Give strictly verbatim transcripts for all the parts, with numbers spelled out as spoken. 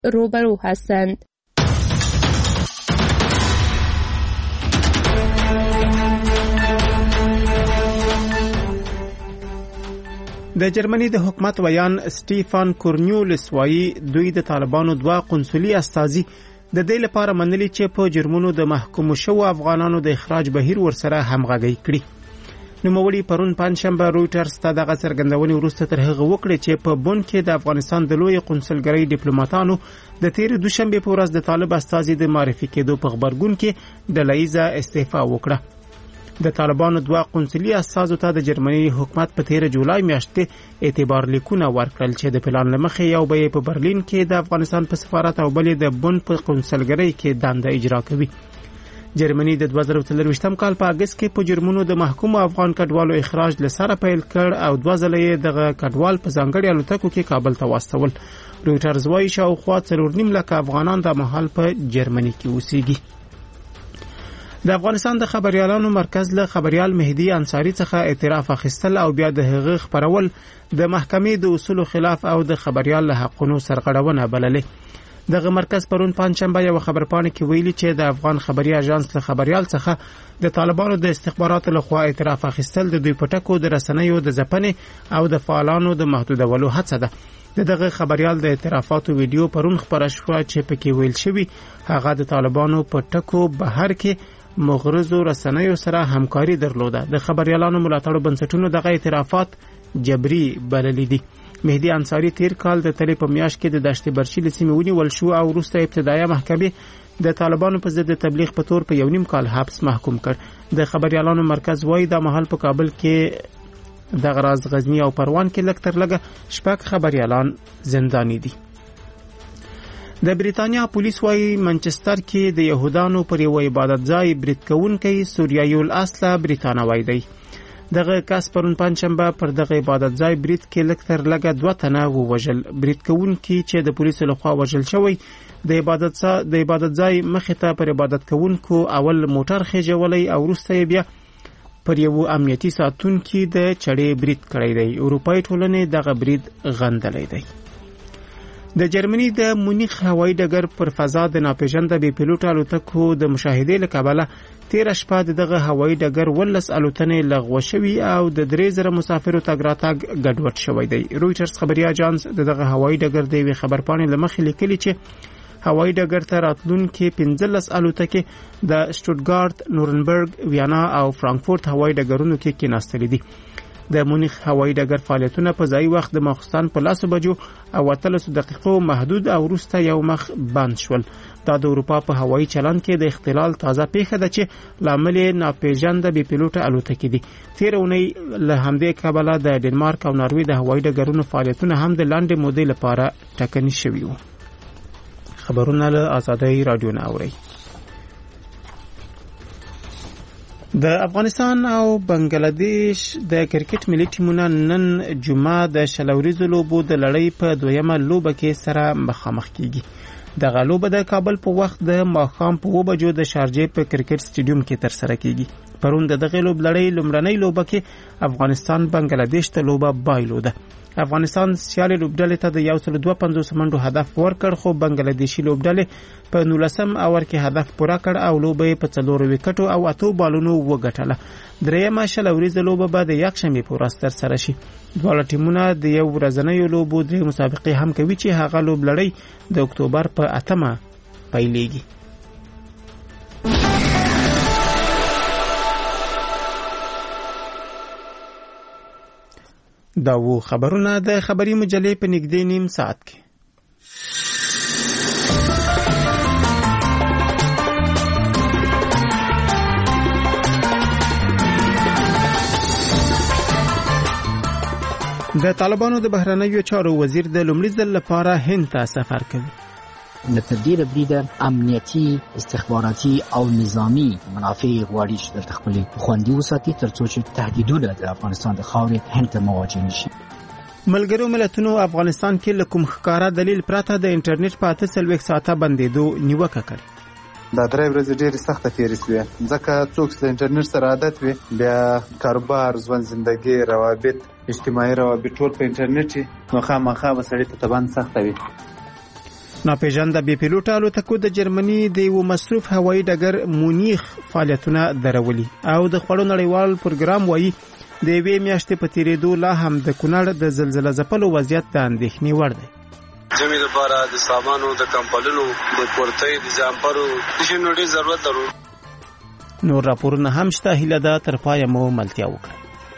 روبرو هستند. د جرمني د حکومت ویان سټیفان کورنیولس وایي دوی د طالبانو دوه قنصلي استازي د دې لپاره منلي چې په جرمونو د محکوم شوو افغانانو د اخراج بهیر ورسره همغږي کړي. نوموړي پرون پنځشنبه رويټرز ته دغه څرګندونې وروسته تر هغه وکړه چې په بون کې د افغانستان د لوی قنصلګرۍ ډیپلوماټانو د تیر دوشنبه په ورځ د طالب استازي د معرفي کېدو په خبرګون کې د لایزه استعفا وکړه. د طالبانو دوه قنصلي استازو ته د جرمني حکومت په تیر جولای میاشتې اعتبار لیکونه ورکړل چې د پلان لمخې یو به په برلین کې د افغانستان په سفارت او بل د بون په قنصلګرۍ کې دنده اجرا کوي. جرمني د دوه زره څلرویشتم کال په اگست کې په جرمونو د محکوم افغان کډوالو اخراج لسره پیل کړ او دوه ځله یې دغه کډوال په ځانګړي الوتکو کې کابل ته واستول. رويټرز وايي شاوخوا څلور نیم لک افغانان د مهال په جرمني کې اوسېږي. د افغانستان د خبريالانو مرکز له خبريال مهدي انصاری څخه اعتراف اخیستل او بیا د هغه خبرول د محکمې د اصولو خلاف او د خبريال له حقونو سرغړونه بللې. دغه مرکز پرون پنځشنبه یو خبرپاڼه کې ویلي چې د افغان خبري اژانس له خبريال څخه د طالبانو د استخباراتو لخوا اعتراف اخیستل د دوی پټکو د رسنیو د ځپنې او د فعالانو د محدودولو هڅه ده. دغه خبريال د اعترافاتو ویډیو پرون خبره شوه چې پکې ویل شوی هغه د طالبانو پټکو بهر کې مغرضو رسنیو سره همکاري درلوده. د خبريالانو ملاتړو بنسټونو دغه اعترافات جبري بللي دي. مهدي انصاری تیر کال د تلې په میاشت کې د دشت برچی لسیمه ونیول شو او وروسته ابتدایي محکمې د طالبانو په ضد تبلیغ په تور په یو نیم کال حبس محکوم کړ. د خبريالانو مرکز وایي د محل په کابل کې د غراز غزنی او پروان کې لږ تر لږه شپږ خبريالان زنداني دي. د بریتانیا پولیس وایي منچستر کې د يهودانو پر یو عبادت ځای برید کوونکی سوریایي الاصله بریتانوی دی. دغه کس پرون پنځشنبه پر دغه عبادت ځای برید کې لږ تر لږه دوه تنه ووژل. برید کوونکی چې د پولیسو لخوا وژل شوی د عبادت ځای د عبادت ځای مخې ته پر عبادت کوونکو اول موټر خېجولی او وروسته بیا پر یو امنیتي ساتونکي د چړې برید کړی دی. اروپایي ټولنې دغه برید غندلی دی. د جرمني د مونیخ هوایي ډګر پر فضا د ناپېژانده بې پیلوټ الوتکو د مشاهدې له کبله تیر شپه دغه هوایي ډګر ولس الوتنې لغوه شوي او د درې زره مسافرو تګ راتګ ګډوډ شوی دی. رويټرز خبري اژانس دغه هوایي ډګر د یوې خبرپاڼې له مخې لیکلي چې هوایي ډګر ته راتلونکي پنځلس الوتکې د شټوټګارت، نورنبرګ، ویانا او فرانکفورت هوایي ډګرونو کې کېناستلې دي. د مونیخ هوایي ډګر فعالیتونه په ځای وخت د ماخستان په لاسو بجو او اتلسو دقیقو محدود او وروسته یو مخ بند شول. دا د اروپا په هوایي چلند کې د اختلال تازه پیښه ده چې لامل یې ناپېژانده بې پیلوټه الوتکې دي. تېره اونۍ له همدې کبله د ډنمارک او ناروې د هوایي ډګرونو فعالیتونه هم د لنډې مودې لپاره ټکني شوي وو. خبرونه له آزادۍ رادیو نه اورئ. د افغانستان او بنگلاديش د کرکټ ملي ټیمونه نن جمعه د شلوريزو لوبو د لړۍ په دویمه لوبه کې سره مخامخ کیږي. دغه لوبه د کابل په وخت د ماښام په اوه بجو د شارجې په کرکټ سټیډیوم کې ترسره کیږي. پرون د دغه لوب لړۍ لومړنۍ لوبه کې افغانستان بنگلاديش ته لوبه بایلوده. افغانستان سیالي لوبډلې ته د یو سل دوه پنځوس منډو هدف ورکړ خو بنگلاديشي لوبډلې په نولسم اوور کې هدف پوره کړ او لوبه په څلور وکټو او اتو بالونو وګټله. دریمه شلوريزه لوبه به د یکشنبه په ورځ ترسره شي. دواړه ټیمونه د یو ورځنۍ لوبو د مسابقې هم کوي چې هغه لوبلړۍ د اکتوبر په اتمه پیلېږي. دا وو خبرونه د خبري مجلې په نږدې نیم ساعت کې. د طالبانو د بهرنیو چارو وزیر د لومړي ځل لپاره هند ته سفر کوي. د تدبیر برید امنیتی، استخباراتي او نظامی منافع غواړي چې د خپل خوندي وساتي ترڅو چې تهدیدونه د افغانستان د خاورې هند ته مواجه نشي. ملګرو ملتونو افغانستان کې لکم ښکارا دلیل پراته د انټرنیټ په اته څلوېښت ساعته بندېدو نیوکه کړې. دا درې ورځې ډېرې سخته تېرې شوې ځکه څوک چې د انټرنیټ سره عادت وي بیا کاروبار، ژوند، زندګي، روابط، اجتماعي روابط ټول په انټرنیټ نو خامخا به سړي ته طبعا سخته وي. ناپېژانده بې پیلوټه الوتکو د جرمني د یو مصروف هوایي ډګر مونیخ فعالیتونه درولي او د خړو نړیوال پروګرام وایي د یوې میاشتې په تیریدو لا هم د کونړ د زلزله ځپلو وضعیت د اندېښنې وړ دی. جمعي لپاره د سامانو د کمپلونو د کورتۍ د جامپرو د شنو ډېر ضرورت لرو. نور راپورونه هم شته، هیله ده تر پایه مو ملتیا وکړئ.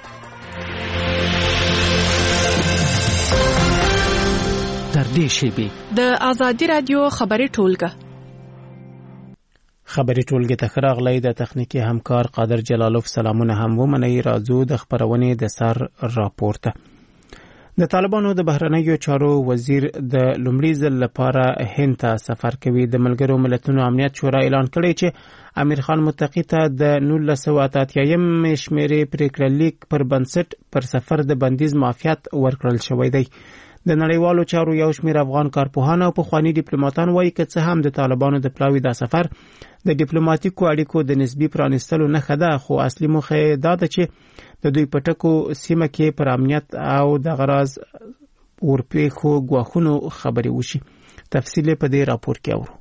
تر دې شیبې د آزادي رادیو خبري ټولګه خبري ټولګه ته راغلی د تخنیکی همکار قادر جلالوف سلامونه هم ومنئ. راځو د خبرونې د سر راپورته. د طالبانو د بهرنیو چارو وزیر د لومړي ځل لپاره هند ته سفر کوي. د ملګرو ملتونو امنیت شورا اعلان کړی چې امیر خان متقی ته د نولس سوه اته اتیایم شمیرې پریکړه لیک پر بنسټ پر سفر د بندیز معافیت ورکړل شوی دی. د نړیوالو چارو یو شمېر افغان کارپوهان او پخواني ډیپلوماټان وایي که څه هم د طالبانو د پلاوي دا سفر د ډیپلوماټیکو اړیکو د نسبي پرانیستلو نښه ده، خو اصلي موخه دا ده چې د دوی په ټکو سیمه کې پر امنیت او د غراض ورپېښو ګواښونو خبرې وشي. تفصیل په دې راپور کې اورو.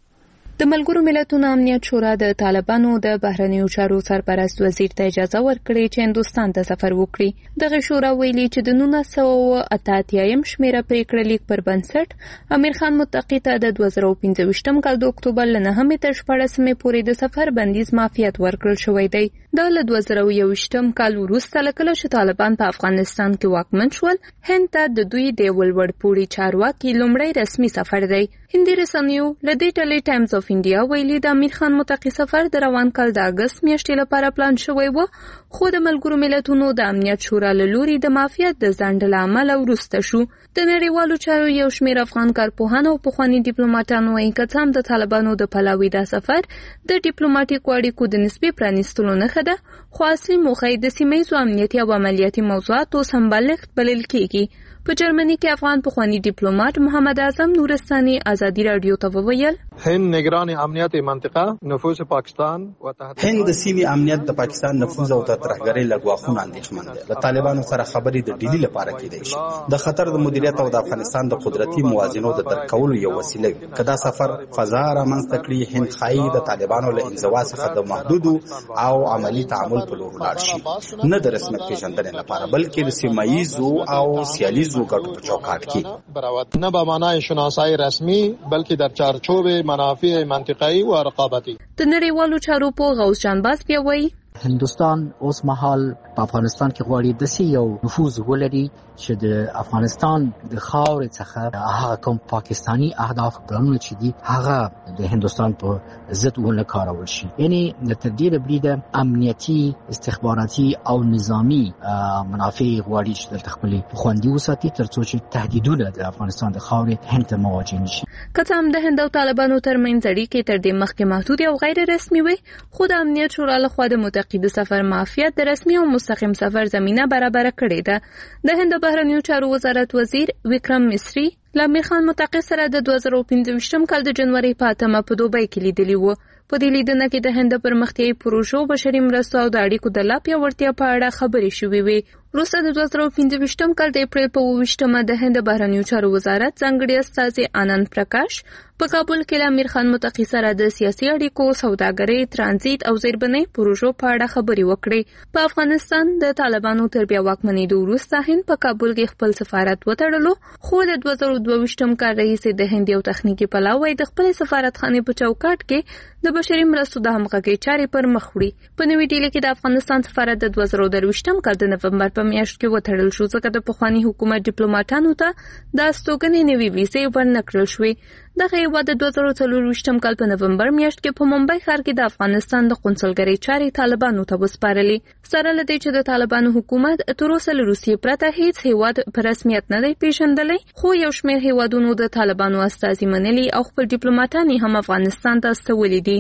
د ملګرو ملتونو امنیت شورا د طالبانو د بهرنیو چارو سرپرست وزیر ته اجازه ورکړې چې هندوستان ته سفر وکړي. دغه شورا ویلي چې د نولس سوه اته اتیایم شمیره پریکړه لیک پر بنسټ امیر خان متقی ته د دوه زره پنځه ویشتم کال د اکتوبر له نهمې تر شپاړسمې پورې د سفر بندیز معافیت ورکړل شوی دی. دا له دوه زره یوویشتم کال وروسته له کله چې طالبان په افغانستان کې واکمن شول، هند ته د دوی د ولوړپوړي چارواکي لومړی رسمي سفر دی. هندي رسنیو له دې ډلې ټایمز اف انډیا ویلي د امیر خان متقی سفر د روان کال د اګست میاشتې لپاره پلان شوی و، خو د ملګرو ملتونو د امنیت شورا له لوري د معافیت د ځنډ له امله وروسته شو. د نړیوالو چارو یو شمېر افغان کارپوهان او پخواني ډیپلوماټان وایي که څه هم د طالبانو د پلاوي دا سفر د ډیپلوماټیکو اړیکو د نسبي پرانیستلو نښه ده، خو اصلي موخه یې د سیمه ییزو امنیتي او عملیاتي موضوعاتو سمبالښت بلل کېږي. په جرمني کې افغان پخواني ډیپلوماټ محمد اعظم نورستاني ازادي رادیو ته وویل هند نگران امنیت منطقه نفوذ پاکستان و هند د سیمې امنیت د پاکستان نفوذ او ترهګرۍ له ګواښونو اندېښمن دی. له طالبانو سره خبرې د ډیلی لپاره کېدای شي د خطر د مدیریت او د افغانستان د قدرتي موازنو د درک کولو یو وسیله وي. که دا سفر فضا رامنځته کړي، هند ښایي د طالبانو له انزوا څخه د محدودو او عملي تعامل په لور ولاړ شي، نه د رسمیت پېژندنې لپاره بلکې د سیمه ییزو او سیالیزو ګټو په چوکاټ کې، نه به معنای شناسایی رسمي بلکې در چارچوب منافع منطقه‌ای و رقابتی. د نړیوالو چارو په غوث جانباز بیا وایي هندوستان اوس مهال په افغانستان کې غواړي داسې یو نفوذ ولري چې د افغانستان د خاورې څخه هغه کوم پاکستاني اهداف پلانونه چې دي هغه د هندوستان په ضد ونه کارول شي. یعنی د تر ډېره بریده امنیتي، استخباراتي او نظامی منافع غواړي چې دلته خپلې خوندي وساتي تر څو چې تهدیدونه د افغانستان د خاورې هند ته مواجه نشي. که څه هم د هند او طالبانو ترمنځ اړیکې تر دې مخکې محدود او غیر رسمي وي، خو د امنیت شورا لخوا د متقی د سفر معافیت د رسمي او مستقیم سفر زمینه برابر کړې ده. د هند بهرنیو چارو وزارت وزیر وکرم مصری له امیر خان متقی سره د دوه زره پنځه ویشتم کال د جنوري په اتمه په دوبۍ کې لیدلی و. په دې لیدنه کې د هند پرمختیایي پروژو، بشري مرستو او د اړیکو د لا پیاوړتیا په اړه خبرې شوې وې. وروسته د دوه زره پنځه ویشتم کال د اپریل په اووه ویشتمه د هند بهرنیو چارو وزارت ځانګړي استازي آنند پرکاش په کابل کې له امیر خان متقی سره د سیاسي اړیکو، سوداګرۍ، ترانزیت او زیربنۍ پروژو په اړه خبرې وکړې. په افغانستان د طالبانو تر بیا واکمنېدو وروسته هند په کابل کې خپل سفارت وتړلو، خو د دوه زره دوه ویشتم کال راهیسې د هند یو تخنیکي پلاوی د خپل سفارتخانې په چوکاټ کې د بشري مرستو د همغږۍ چارې پر مخ وړي. په نوې ډیلي کې د افغانستان سفارت د دوه زره درویشتم کال د نومبر په میاشت کې وتړل شو، ځکه د پخواني حکومت ډیپلوماټانو ته د استوګنې نوې ویزې ورنکړل شوې. دغه هیواد د دوه زره څلورویشتم کال په نومبر میاشت کې په ممبئی ښار کې د افغانستان د قونسلګرۍ چارې طالبانو ته وسپارلې. سره له دې چې د طالبانو حکومت تر اوسه له روسیې پرته هیڅ هیواد په رسمیت نه دی پیژندلی، خو یو شمېر هیوادونو د طالبانو استازي منلي او خپل ډیپلوماټان هم افغانستان ته استولي دي.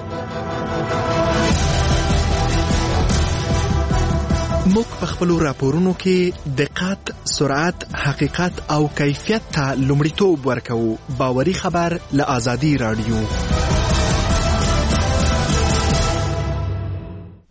موږ په خپلو راپورونو کې دقت، سرعت، حقیقت او کیفیت ته لومړیتوب ورکوو. باوري خبر له آزادي رادیو.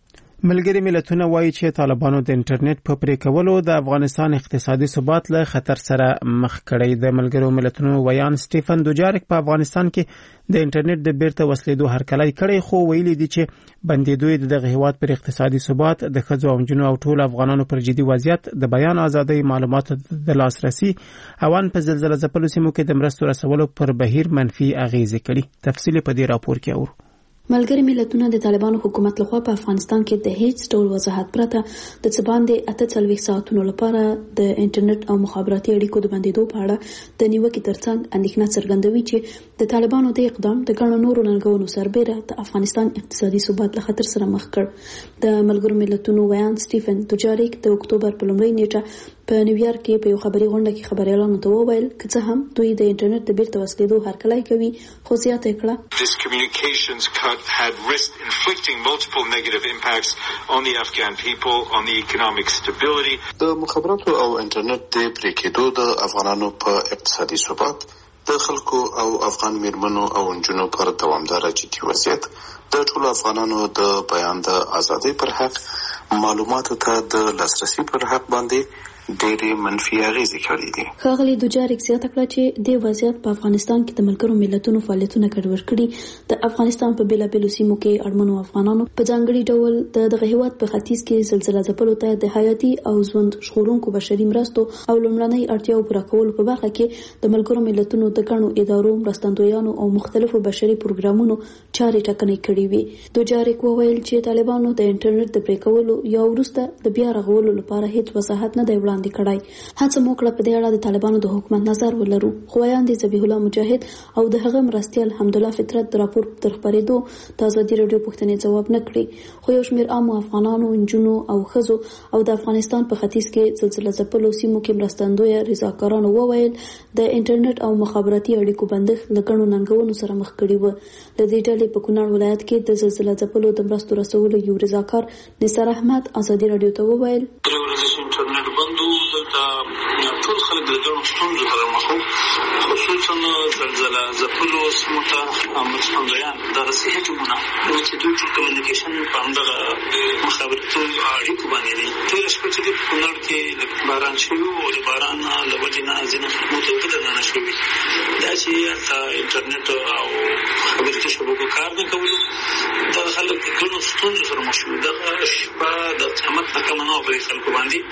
ملګري ملتونه وایي چې طالبانو د انټرنیټ په پرې کولو د افغانستان اقتصادي ثبات له خطر سره مخ کړی. د ملګرو ملتونو ویان سټیفن دوجاریک په افغانستان کې د انټرنیټ د بیرته وسلیدو هرکلی کړی، خو ویلي دي چې بندیدوی دغه هیواد پر اقتصادي ثبات د ښځو او نجونو او ټول افغانانو پر جدي وضعیت د بیان ازادۍ، معلوماتو د لاسرسي او ان په زلزلہ ځپلو سیمو کې د مرستو رسولو پر بهیر منفي اغیزې کړي. تفصیل په دې راپور کې اورو. ملګری ملتونه د طالبانو حکومت لخوا په افغانستان کې د هیڅ ډول وضاحت پرته د څه باندې اته څلوېښت ساعتونو لپاره د انټرنیټ او مخابراتي اړیکو د بندیدو په اړه د نیوکې ترڅنګ اندېښنه څرګندوي چې د طالبانو د اقدام د ګڼو نورو ننګونو سربېره د افغانستان اقتصادي ثبات له خطر سره مخ کړ. د ملګرو ملتونو ویان سټیفن دوجاریک د اکتوبر په لومړۍ نیټه په نیویارک کې په یو خبري غونډه کې خبريالانو ته وویل چې څه هم دوی د انټرنیټ د بیرته وسلیدو هرکلی کوي، خو زیاته کړه This communications cut had risked inflicting multiple negative impacts on the Afghan people, on the economic stability. د مخابراتو او انټرنیټ د پرې کېدو د افغانانو په اقتصادي ثبات، د خلکو او افغان میرمنو او نجونو پر دوامداره جدي وضعیت، د ټولو افغانانو د بیان د ازادۍ پر حق، معلوماتو ته د لاسرسي پر حق باندې ډېرې منفي اغیزې کړې دي. ښاغلي دوجاریک زیاته کړه چې د وضعیت په افغانستان کې د ملګرو ملتونو فعالیتونه ګډوډ کړي. د افغانستان په بیلابیلو سیمو کې اړمنو افغانانو په ځانګړي ډول د دغه هیواد په ختیځ کې زلزلہ ځپلو ته د حیاتي او ژوند ژغورونکو بشري مرستو او لومړنۍ اړتیاو پوره کولو په برخه کې د ملګرو ملتونو د ګڼو ادارو، مرستندویانو او مختلفو بشري پروګرامونو چارې ټاکنې کړې وي. دوجاریک وویل چې طالبانو د انټرنیټ د پرې کولو یا وروسته د بیا رغولو لپاره هیڅ وضاحت نه دی وړاندې کړی. هڅه مو کړه په دې اړه د طالبانو د حکومت نظر ولرو، خو ویاندې ذبیح الله مجاهد او د هغه مرستیال حمدالله فطرت د راپور تر خپرېدو د ازادي راډیو پوښتنې ځواب نه کړي. خو یو شمېر عامو افغانانو، نجونو او ښځو او د افغانستان په ختیځ کې زلزلہ ځپلو سیمو کې مرستندویه رضاکارانو وویل د انټرنیټ او مخابراتي اړیکو بندښت له ګڼو ننګونو سره مخ کړي و. د دې ډلې په کونړ ولایت کې د زلزلہ ځپلو د مرستو رسولو یو رضاکار نثار احمد ازادي راډیو ته وویل انټرنیټ بندو دلته ټول خلک د ګڼو ستونزو سره مخ وو، خصوصا زلزلہ ځپلو سیمو ته مرستندویان دغه صحي ټیمونه چې دوی ټول کمیونیکیشن په همدغه مخابراتي اړیکو باندې دي. تېره شپه چې په کونړ کې لږ باران شوي او د باران له وجې نه ځینې متوجه نه شوي دا چې هلته انټرنیټ او مخابراتي شبکو کار نه کولو، دغه خلک د ګڼو ستونزو سره مخ شوي. دغه شپه د قیامت نه کمه نه وه په خلکو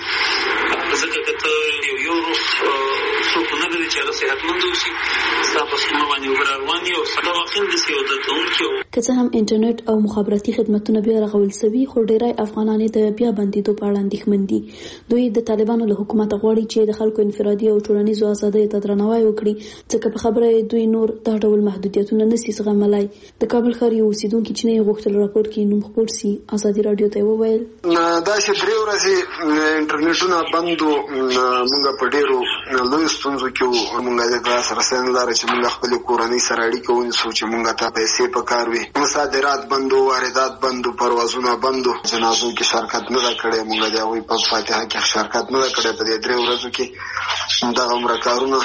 باندې، ځکه که ته یو یو روغ څوک نه لري چې هغه صحتمند اوسي، ستا په سیمه باندې اوبه راروان وي او دا واقعا داسې یو درد کوونکي و. که څه هم انټرنیټ او مخابراتي خدمتونه بیا رغول سوي، خو ډېری افغانان د بیا بندیدو په اړه اندېښمن دي. دوی د طالبانو له حکومته غواړي چې د خلکو انفرادي او ټولنیزو ازادیو ته درناوی وکړي، ځکه په خبره دوی نور دا ډول محدودیتونه نشي زغملی. د کابل ښار یو اوسیدونکي چې نه یې غوښتل راپور کې نوم خپور سي، ازادي راډیو ته وویل دا چې درې ورځې انټرنیټونه بندو موږ په ډېرو لویو ستونزو کې وو. موږ د لاسرسي نه لرو چې موږ خپلې کورنۍ سره اړیکه ونیسو، چې موږ ته پیسې پکار وي. صادرات بندو، واردات بندو، پروازونه بندو. جنازو کې شرکت نه ده کړې، موږ د هغوی په فاتحه کې شرکت نه ده کړې. په دې درې ورځو کې دغه عمره کارونه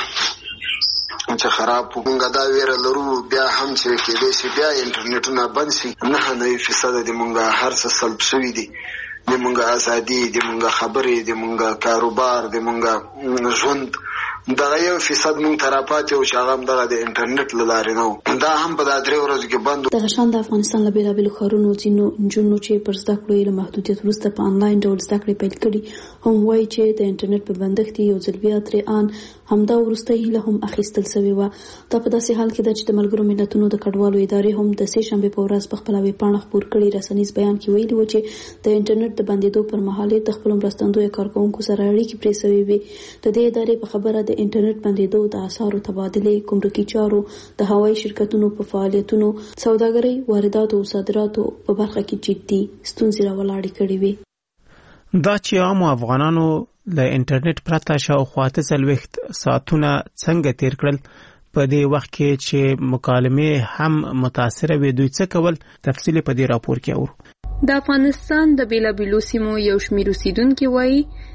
چې خراب وو. موږ دا ویره لرو بیا هم چې کېدای شي بیا انټرنیټونه بند شي. نهه نوي فیصده د موږ هر څه سلب شوي دي، د موږ ازادي، د موږ خبرې، د موږ کاروبار، د موږ ژوند. دغه یو فیصد مونږ ته راپاتې و چې هغه هم دغه د انټرنیټ له لارې نه و. دا هم په دا درې ورځو کې بند و. دغه شان د افغانستان له بېلابېلو ښارونو ځینو نجونو چې پر زده کړو یې له محدودیت وروسته په انلاین ډول زده کړې پیل کړي هم وایي چې د انټرنیټ په بندښت یو ځل بیا ترې ان همدا وروستۍ هیله هم اخیستل سوې وه. دا په داسې حال کې ده چې د ملګرو ملتونو د کډوالو ادارې هم د سې شنبې په ورځ په خپله ویبپاڼه خپور کړي رسنیز بیان کې ویلي وو چې د انټرنیټ د بندېدو پر مهال یې د خپلو مرستندویه کارکوونکو سره اړیکې پرې سوې وې. د دې ادارې په خبره د انټرنیټ بندېدو د اسعارو تبادلې، ګمرکي چارو، د هوایي شرکتونو په فعالیتونو، سوداګرۍ، وارداتو او صادراتو په برخه کې جدي ستونزې راولاړې کړې وې. دا چې عامو افغانانو له انټرنیټ پرته شاوخوا اته څلوېښت ساعتونه څنګه تیر کړل، په دې وخت کې چې مکالمې هم متاثره وې، دوی څه کول؟ تفصیل په دې راپور کې اورو. د افغانستان د بیلابیلو سیمو یو شمېر اوسیدونکي وایي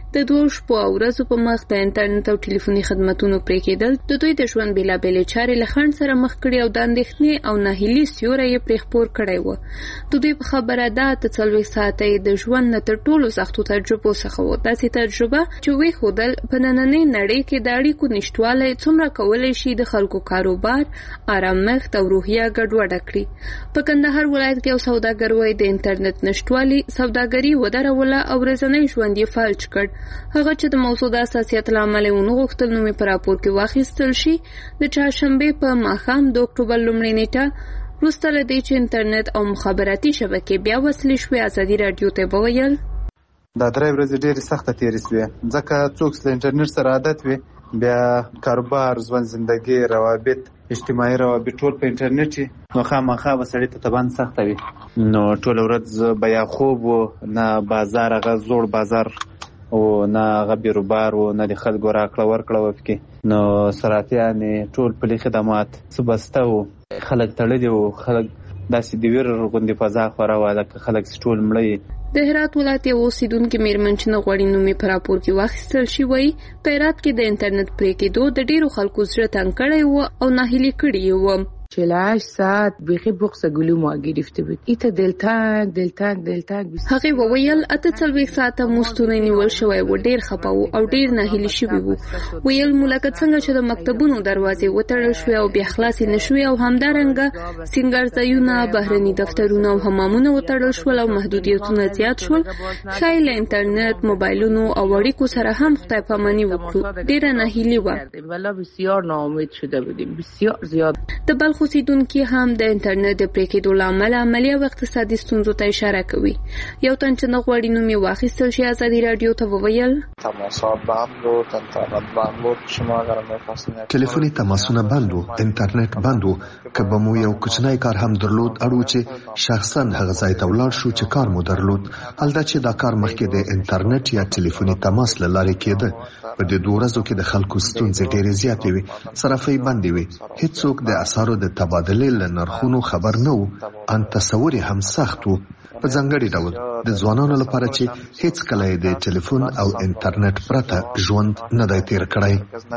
د دوه شپو او ورځو په مخ د انټرنیټ او ټلیفوني خدماتونو پرې کېدل د دوی د ژوند بېلابېلې چارې له خنډ سره مخ کړي او د اندېښنې او ناهیلي سیوری یې پرې خپور کړی و. د دوی په خبره ده اته څلوېښت ساعته یې د ژوند نه تر ټولو سختو تجربو څخه و. داسې تجربه چې وښودل په نننۍ نړۍ کې د اړیکو نشتوالی څومره کولی شي د خلکو کاروبار، آرامښت او روحیه ګډوډه کړي. په کندهار ولایت کې یو سوداګر وایي د انټرنیټ نشتوالي سوداګري ودروله او ورځنی ژوند یې فلج کړ. هغه چې د موضوع د حساسیت له امله ونه غوښتل نوم یې په راپور کې واخیستل شي. د چهارشنبې په ماښام د اکتوبر لومړۍ نیټه وروسته له دې چې انټرنیټ او مخابراتي شبکې بیا وصلې شوې، ازادي راډیو ته به ویل دا درې ورځې ډېرې سخته تېرې شوې، ځکه څوک چې له انټرنیټ سره عادت وي بیا کاروبار، ژوند، زندګي، روابط، اجتماعي روابط ټول په انټرنیټ وي، نو خامخا به سړي ته طبعا سخته وي. نو ټوله ورځ به یا خوب و، نه بازار، هغه زوړ بازار او نه هغه بیروبار و، نه د خلکو راکړه ورکړه وه پکې، نو صرافیانې ټول پلي خدمات څه بسته و، خلک تړلي و، خلک داسې د ویر غوندې فضا خوره وه لکه خلک چې ټول مړه. د هرات ولایت یو اوسېدونکي مېرمن چې نه غواړي نوم یې په راپور کې واخیستل شي وایي په هرات کې د انټرنیټ پرې کېدو د ډېرو خلکو زړه تنګ کړی و او ناهیلي کړي یې و. چهل و هشت ساعت بیخی بغض گلو ما گرفته بود. ایتا دلتنگ دلتنگ دلتنگ هغه وویل اته څلوېښت ساعته مستونه نیول شوی و، ډېر خپه و او ډېر ناهیلي شوي وو. ویل ملکه څنګه چې د مکتبونو دروازې وتړل شوې او بیا خلاصې نه شوې او همدارنګه سینګارځایونه، بهرني دفترونه او حمامونه وتړل شول او محدودیتونه زیات شول. ښایي له انټرنیټ، موبایلونو او اړیکو سره هم خدای پاماني وکړو. ډېره ناهیلي وه. والا بسیار ناامید شده بودیم، بسیار زیاد. د بلخ اوسېدونکي هم د انټرنیټ د پرې کېدو له امله عملي او اقتصادي ستونزو ته اشاره کوي. یو تن چې نه غواړي نوم یې واخیستل شي ازادي راډیو ته وویل تماسات بند بود، انترنت بند بود، شما اگر می‌خواستین تلفني تماسونه بند و، انټرنیټ بند و، که به مو یو کوچنی کار هم درلود اړو چې شخصا هغه ځای ته ولاړ شو چې کار مو درلود، هلته چې دا کار مخکې د انټرنیټ یا تلیفوني تماس له لارې کېده. په دې دوه ورځو کې د خلکو ستونزې ډېرې زیاتې وي، صرافۍ بندې وي، هیڅوک د اسعارو د تبادلې له نرخونو خبر نه و، ان تصور یې هم سخت و، په ځانګړي ډول د ځوانانو لپاره چې هیڅ کله یې د ټلیفون او انټرنیټ پرته ژوند نه دی تیر کړی.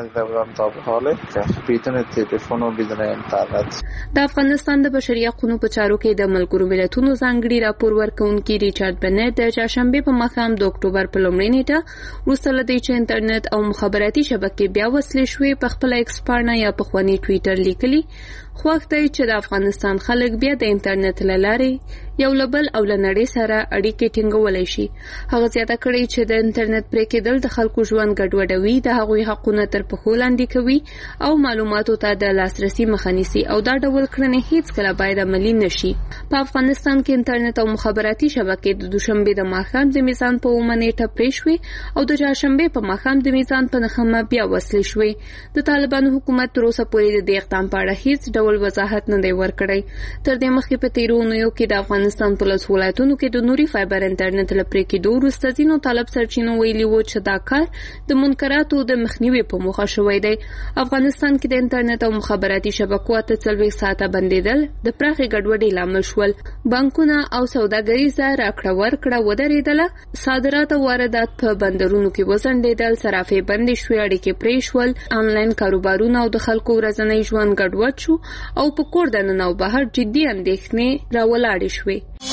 د افغانستان د بشري حقوقو په چارو کې د ملګرو ملتونو ځانګړي راپور ورکوونکي ریچارډ بنټ د چهارشنبې په ماښام د اکتوبر په لومړۍ نیټه وروسته له دې چې انټرنیټ او مخابراتي شبکې بیا وصلې شوې په خپله ایکس پاڼه یا پخواني ټویټر لیکلي خوښ دی چې د افغانستان خلک بیا د انټرنیټ له لارې یو له بل او له نړۍ سره اړیکې ټینګولی شي. هغه زیاته کړې چې د انټرنیټ پرې کېدل د خلکو ژوند ګډوډوي، د هغوی حقونه تر پښو لاندې کوي او معلوماتو ته د لاسرسي مخه نیسي او دا ډول کړنې هیڅکله باید عملي نشي. په افغانستان کې انټرنیټ او مخابراتي شبکې د دوشنبې د ماښام د میزان په اومه نیټه پرې شوې او د چهارشنبې په ماښام د میزان په نښمه بیا وصلې شوې. د طالبانو حکومت تر اوسه پورې د دې اقدام په اړه هیڅ ډول وضاحت نه دی ورکړی. تر دې مخکې په تیرو اونیو کې د افغانستان په لسو ولایتونو کې د نوري فایبر انټرنیټ له پرې کېدو وروسته ځینو طالب سرچینو ویلي وو چې دا کار د منکراتو د مخنیوي په موخه شوی دی. افغانستان کې د انټرنیټ او مخابراتي شبکو اته څلوېښت ساعته بندېدل د پراخې ګډوډۍ لامل شول. بانکونه او سوداګریزه راکړه ورکړه ودرېدله، صادرات او واردات په بندرونو کې وځنډېدل، صرافۍ بندې شوې، اړیکې پرې شول، آنلاین کاروبارونه او د خلکو ورځنی ژوند ګډوډ شو او په کور دننه او بهر جدي اندېښنې راولاړې شوې.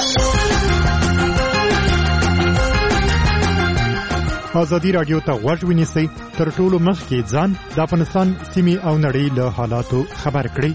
ازادي راډیو ته غوږ ونیسئ، تر ټولو مخکې ځان د افغانستان سیمې او نړۍ له حالاتو خبر کړئ.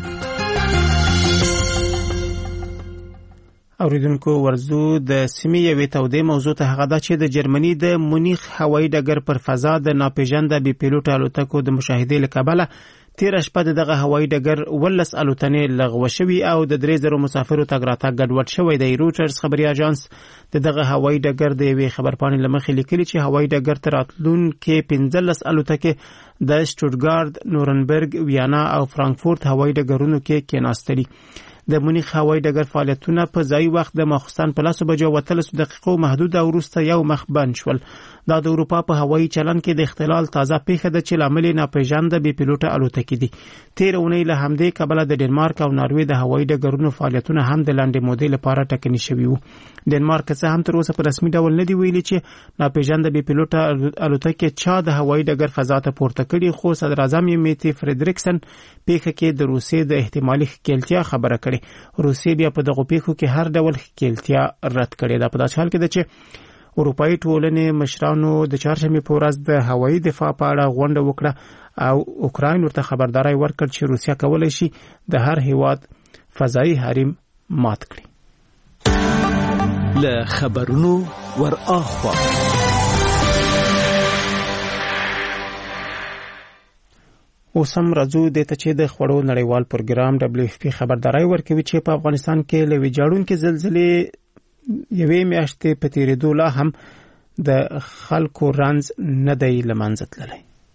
اوریدونکو ورزو د سیمې یوې تودې موضوع ته هغه ده چې د جرمني د مونیخ هوایي ډګر پر فضا د ناپېژانده بې پیلوټه الوتکو د مشاهدې له کبله تیره شپه دغه هوایي ډګر ولس الوتنې لغوه شوي او د درې زرو مسافرو تګ راتګ ګډوډ شوی دی. رویټرز خبري اژانس د دغه هوایي ډګر د یوې خبرپاڼې له مخې لیکلي چې هوایي ډګر ته راتلونکې پنځلس الوتکې د شټوټګارت، نورنبرګ، ویانا او فرانکفورت هوایي ډګرونو کې کېناستلي. د مونیخ هوایي ډګر فعالیتونه په ځای وخت د ماخستن په لسو بجو او اتلسو دقیقو محدود او وروسته یو مخ بند شول. دا د اروپا په هوایي چلن کې د اختلال تازه پیښه ده چې لامل ناپېژانده بې پیلوټه الوتکې دي. تیر اونۍ له همدې کبله د ډنمارک او ناروې د هوایي ډګرونو فعالیتونه هم د لاندې مودې لپاره ټاکني شوي وو. ډنمارک څه هم تر اوسه په رسمي ډول نه دی ویلي چې ناپېژانده بې پیلوټه الوتکې چا د هوایي ډګر فضا ته پورته کړي، خو صدر اعظم یې میتی فریدریکسن پیښه کې د روسیې د احتمالي ښکېلتیا خبره کړې. روسیې بیا په دغو پیښو کې هر ډول ښکېلتیا رد کړې ده. په داسې حال کې ده چې اروپایي ټولنې مشرانو د چهارشنبې په ورځ د هوایي دفاع په اړه غونډه وکړه او اوکراین ورته خبرداري ورکړ چې روسیا کولی شي د هر هیواد فضایي حریم مات کړي. له خبرونو ور اخوا اوس هم راځو دې ته چې د خوړو نړیوال پروګرام دبلیو اف پی خبرداري ورکوي چې په افغانستان کې له ویجاړونکو زلزلې یوې میاشتې په تیریدو لا هم د خلکو رنځ نه دی له منځه تللی.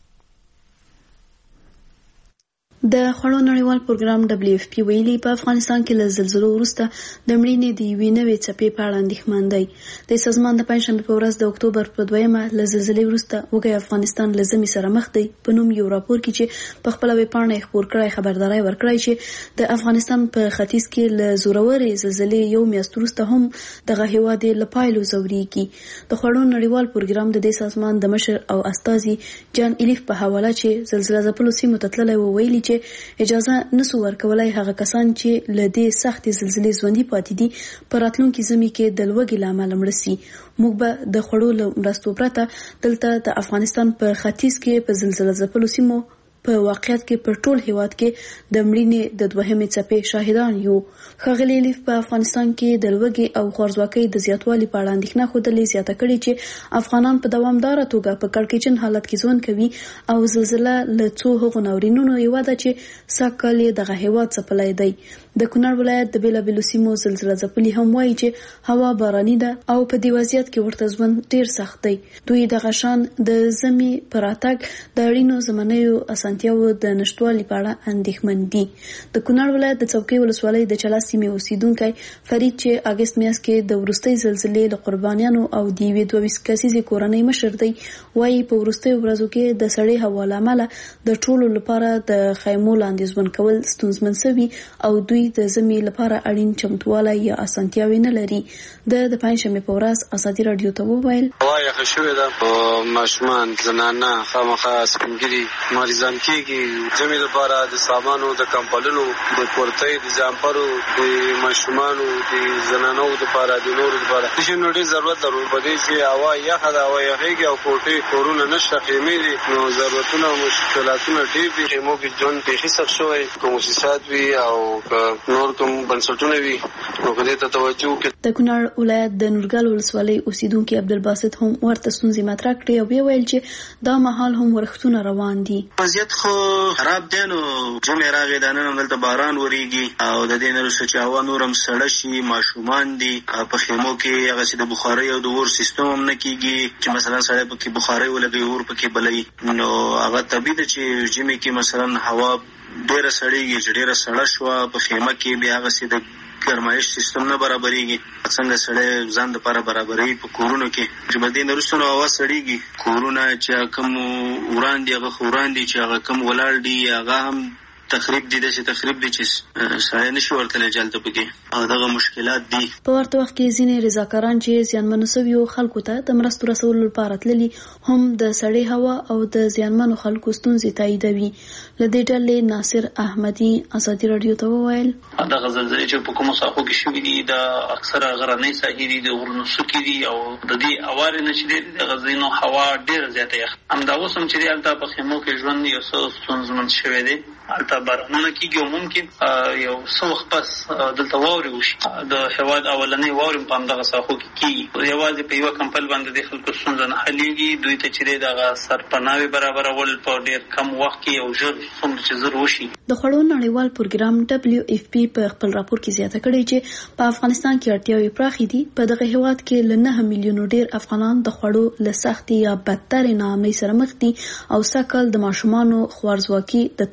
د خوړو نړیوال پروګرام دبلیو اف پی ویلي په افغانستان کې له زلزلو وروسته د مړینې د یوې نوې څپې په اړه اندېښمن دی. د سازمان د پنځشنبې په ورځ د اکتوبر په دویمه له زلزلې وروسته وګړي افغانستان له زمي سره مخ دی په نوم یو راپور کې چې په خپله ویبپاڼه یې خپور کړی خبرداری ورکړی چې د افغانستان په ختیځ کې له زورورې زلزلې یو میاشت وروسته هم دغه هیواد له پایلو ځورېږي. د خوړو نړیوال پروګرام د دې سازمان د مشر او استازي جان الیف په حواله چې زلزله ځپلو سیمو ته تللی و ویلي چې اجازه نسو ورکولای هغه کسان چې له دې سختې زلزلې ژوندي پاتې دي په راتلونکي ژمي کې د لوږې له امله مړه سي. موږ به د خوړو له مرستو پرته دلته د افغانستان په ختیځ کې په زلزله ځپلو سیمو په واقعیت کې پر ټول هیواد کې د مړینې د دوهمې څپې شاهدان یو. ښاغلي لیف په افغانستان کې د لوږې او خوارځواکۍ د زیاتوالي په اړه اندېښنه ښودلې زیاته کړې چې افغانان په دوامداره توګه په کړکېچن حالت کې ژوند کوي او زلزله له څو هغو ناورینونو یوه ده چې سږ کال یې دغه هیواد ځپلی دی. د کونړ ولایت د بېلابېلو سیمو زلزله ځپلي هم وایي چې هوا باراني ده او په دې وضعیت کې ورته ژوند ډېر سخت دی. دوی دغه شان د ژمي په راتګ د اړینو زمنیو اسانتیاوو د نشتوالي په اړه اندېښمن دي. د کونړ ولایت د څوکۍ ولسوالۍ د چلا سیمې اوسیدونکی فرید چې اګست میاشت کې د وروستۍ زلزلې له قربانیانو او د یوې دوه ویشت کسیزې کورنۍ مشر دی وایي په وروستیو ورځو کې د سړې هوا له امله د ټولو لپاره د خیمو لاندې ژوند کول ستونزمن شوي او دوی د ژمي لپاره اړین چمتوالی یا اسانتیاوې نه لري. د د پنجشنبې په ورځ ازادي راډیو ته وویل هوا یخه شوې ده، ماشومان زنانه خامخا سپینګري مریضان کېږي. ژمي لپاره د سامانو د کمپلونو د کورتۍ د جامپرو د ماشومانو د زنانو لپاره د نورو لپاره د شنو ډېر ضرورت لرو. په دې چې هوا یخه ده، هوا یخېږي او کوټې کورونه نشته، خیمې دي، نو ضرورتونه او مشکلاتونه ډېر دي. خیمو کې ژوند بیخي سخت شوی، که موسسات وي او نور کوم بنسټونه وي نو په دې ته توجه وکړي. د کونړ ولایت د نورګل ولسوالۍ اوسیدونکي عبدالباسط هم ورته ستونزې مطرح کړې او ویل چې دا مهال هم ورښتونه روان دي. وضعیت خو خراب دی، نو ژمی راغی، دا نن همدلته باران ورېږي او د دې نه وروسته چې هوا نور هم سړه شي، ماشومان دي په خیمو کې هغسې د بخارۍ او د اور سیستم هم نه کېږي چې مثلا سړی پکې بخارۍ ولګوي اور پکې بلوي، نو هغه طبیعي ده چې ژمي کې مثلا هوا ډېره سړېږي چې ډېره سړه شوه، په خیمه کې بیا هغسې د ګرمایش سیستم نه برابرېږي. څنګه سړی ځان دپاره برابروي په کورونو کې چې به دې نه وروسته نو هوا سړېږي. کورونه چې کوم وران دي هغه خو وران دي، چې هغه کوم ولاړ دي هغه هم تخریب دي، داسې تخریب دي چې سړی نشي ورتلی جلته پکې او دغه مشکلات دي. په ورته وخت کې ځینې رضاکاران چې زیانمنو شویو خلکو ته د مرستو رسولو لپاره تللي هم د سړې هوا او د زیانمنو خلکو ستونزې تاییدوي. له دې ډلې ناصر احمدي ازادي راډیو ته وویل دغه زلزلې چې په کومو ساحو کې شوي دي دا اکثره غرنۍ ساحې دي، د غرونو څوکې دي او د دې اوارې نه چې دی دغه ځینو هوا ډېره زیاته یخ. همدا اوس هم چې دی هلته په خیمو کې ژوند یو څه ستونزمن شوی دی. هلته بارانونه کېږي او ممکن یو څه وخت پس دلته واورې وشي. د هېواد اولنۍ واورې په همدغه ساحو کې کېږي. یوازې په یوه کمپل باندې د خلکو ستونزه نه حلېږي. دوی ته چې دی دغه سرپناوې برابرول په ډېر کم وخت کې یو ژر څومره چې زر وشي. د خوړو نړیوال پروګرام ډبلیو اف پی په خپل راپور کې زیاته کړې چې په افغانستان کې اړتیاوې پراخې دي. په دغه هېواد کې له نهه میلیونو ډېر افغانان د خوړو له سختې یا بدترې ناامنۍ سره مخ دي او سږ کال د ماشومانو خوارځواکي د تاریخ تر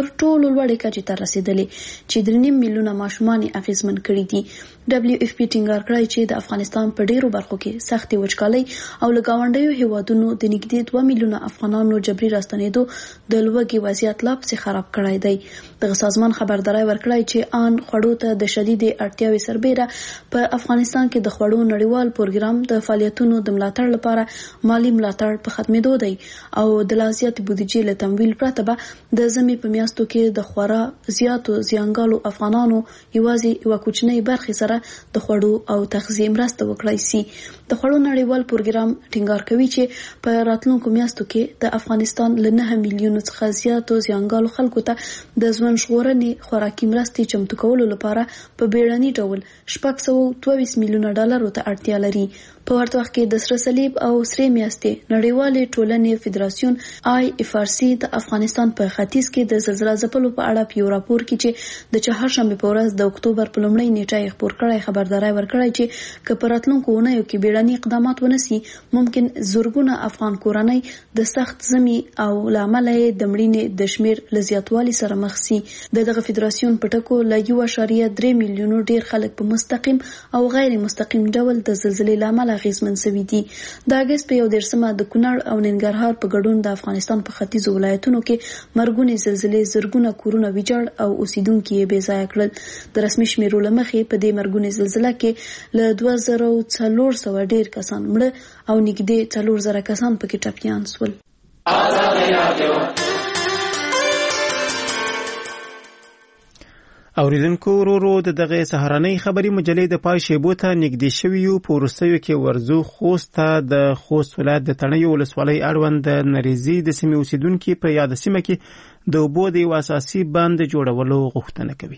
تر ټولو لوړې کچې ته رسیدلې چې درې نیم میلیونه ماشومان اغیزمن کړي دي. ډبلیو اف پی ټینګار کړی چې د افغانستان په ډیرو برخو کې سختي وچکالۍ او له ګاونډیو هیوادونو د نږدې دوه میلیونه افغانانو جبري راستنېدو د لوږې وضعیت لا پسې خراب کړی دی. دغه سازمان خبرداری ورکړی چې آن خوړو ته د شدیدې اړتیاوې سربېره په افغانستان کې د خوړو نړیوال پروګرام د فعالیتونو د ملاتړ لپاره مالی ملاتړ په ختمېدو دی او د لا زیاتې بودیجې له تمویل پرته به د ژمي په میاشتو کې د خورا زیاتو زیانګالو افغانانو یوازې یوه کوچنۍ برخې سره د خوړو او تغذیې مرسته وکړای شي. د خوړو نړیوال پروګرام ټینګار کوي چې په راتلونکو میاشتو کې د افغانستان له نه میلیونو څخه زیاتو زیانګالو خلکو ته د ژوند ژغورنې خوراکي مرستې چمتو کولو لپاره په بیړني ډول شپږ سوه دوه ویشت میلیونه ډالرو ته اړتیا لري. په ورته وخت کې د سره صلیب او سرې میاشتې نړیوالې ټولنې فدراسیون آی اف آر سی د افغانستان په ختیځ کې د زلزلې ځپلو په اړه په یو راپور کې چې د چهارشنبه په ورځ د اکتوبر په لومړۍ نیټه یې خپور کړی خبرداری ورکړی چې که په راتلونکو اونیو کې بیړني اقدامات ونسي ممکن زرګونه افغان کورنۍ د سخت ژمي او له امله یې د مړینې د شمیر له زیاتوالي سره مخ شي. د دغه فدراسیون په ټکو له یو اعشاریه درې میلیونو ډیر خلک په مستقیم او غیر مستقیم ډول د زلزلې له امله اغیزمن شوي دي. د اګست په یو دېرشمه د کونړ او ننګرهار په ګډون د افغانستان په ختیځو ولایتونو کې مرګونې زلزلې زرګونه کورونه ویجاړ او اوسیدونکي یې بې ځایه کړل. د رسمي شمیرو له مخې په دې مرګونې زلزله کې له دوه زره څلور سوه ډیر کسان مړه او نږدې څلور زره کسان پکې ټپیان شول. اوریدونکو ورورو د دغه سهارنۍ خبري مجلې د پای شیبو ته نږدې شویو په وروستیو کې ورزو خوست ته د خوست ولایت د تڼیو ولسوالۍ اړوند د نریزي د سیمې اوسیدونکي په یاد سیمه کې د اوبو د یو اساسي بند جوړولو غوښتنه کوي.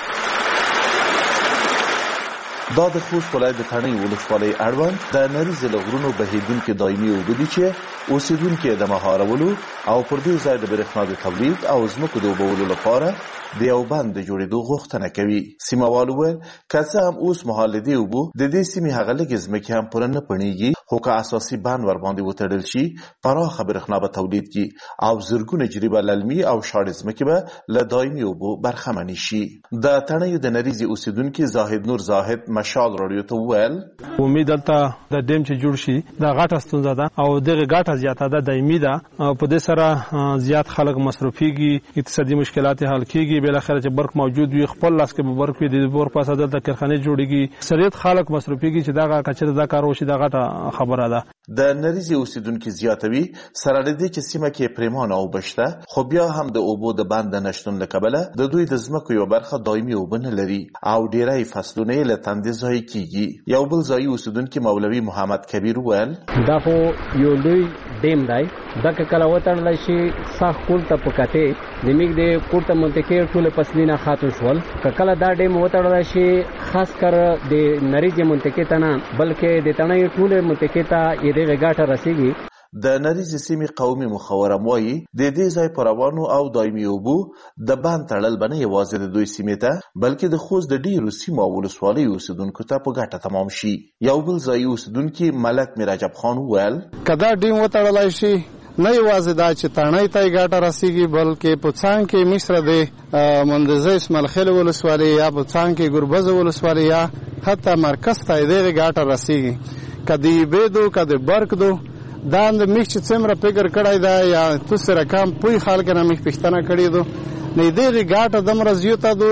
دا د خوست ولایت د تڼیو ولسوالۍ اړوند د نریزي له غرونو بهیدونکي دایمي اوبه دي چې اوسیدونکي د مهارولو او پر دې ځای د برېښنا د تولید او ځمکو د اوبولو لپاره د یو بند د جوړېدو غوښتنه کوي. سیمه والو ویل که څه هم اوس مهال له دې اوبو د دې سیمې هغه لږې ځمکې هم پوره نه پڼېږي، خو که اساسي بند ورباندې وتړل شي پراخه برېښنا به تولید کړي او زرګونه جریبه للمي او شاړې ځمکې به له دایمي اوبو برخمنې شي. د تڼیو د نریزي اوسیدونکي زاهد نور زاهد مشال راډیو ته وویل امید دلته د ډیم چې جوړ شي دا غټه ستونزه ده او دغه غټه زیاته ده دایمي ده او په دې سره زیات خلک مصرفيږي، اقتصادي مشکلات حل کیږي، بل اخر چې برق موجود وي خپل لاس کې به برق وي د بور پاسه دلته کارخانه جوړیږي، سریت خلک مصرفيږي چې دا کچره دا کار وشي دا غټه خبره ده. د نریزي اوسیدونکي زیاتوي سره لدې چې سیمه کې پریمانه او بشته خو بیا هم د اوبو د بند نشټون لکبله د دوی د ځمکو یو برخه دایمي اوبه نه لري او ډیری فصلونه له تندې ځای کیږي. یو بل ځای اوسیدونکي مولوي محمد کبیر ویل دا خو یو لوی ډیم دی دا کله وتړل شي صح کول ته پکته د میګ د کوټه منطقې ټول فصلونه خاتون شول. کله دا ډیم وتړل شي خاص کر د نریزي منطقې ته نه بلکې د تڼیو ټول منطقې ته دغه ګټه رسیږي. د نریزي سیمې قومي مخورم وایي د دې ځای په روانو او دایمي اوبو د بند تړل به نه یوازې د دوی سیمې ته بلکې د خوست د ډیرو سیمو او ولسوالیو اوسیدونکو ته په ګټه تمام شي. یو بل ځای اوسیدونکي ملک میرعجب خان وویل که دا ډیم وتړلی شي نه یوازې دا چې تڼۍ ته یې ګټه رسیږي بلکې په څنګ کې مصر د مندزه اسماعیل خیل ولسوالۍ یا په څنګ کې ګربزه ولسوالۍ یا حتی مرکز ته یې دغه ګټه رسیږي. که د یبېدو که د برق دو دا د میخ چې څومره فکر کړی دا یا تو سره کم پوی خلک نه میخ پښتنه کړی دو نه دغه ګاټه دمره زیاته دو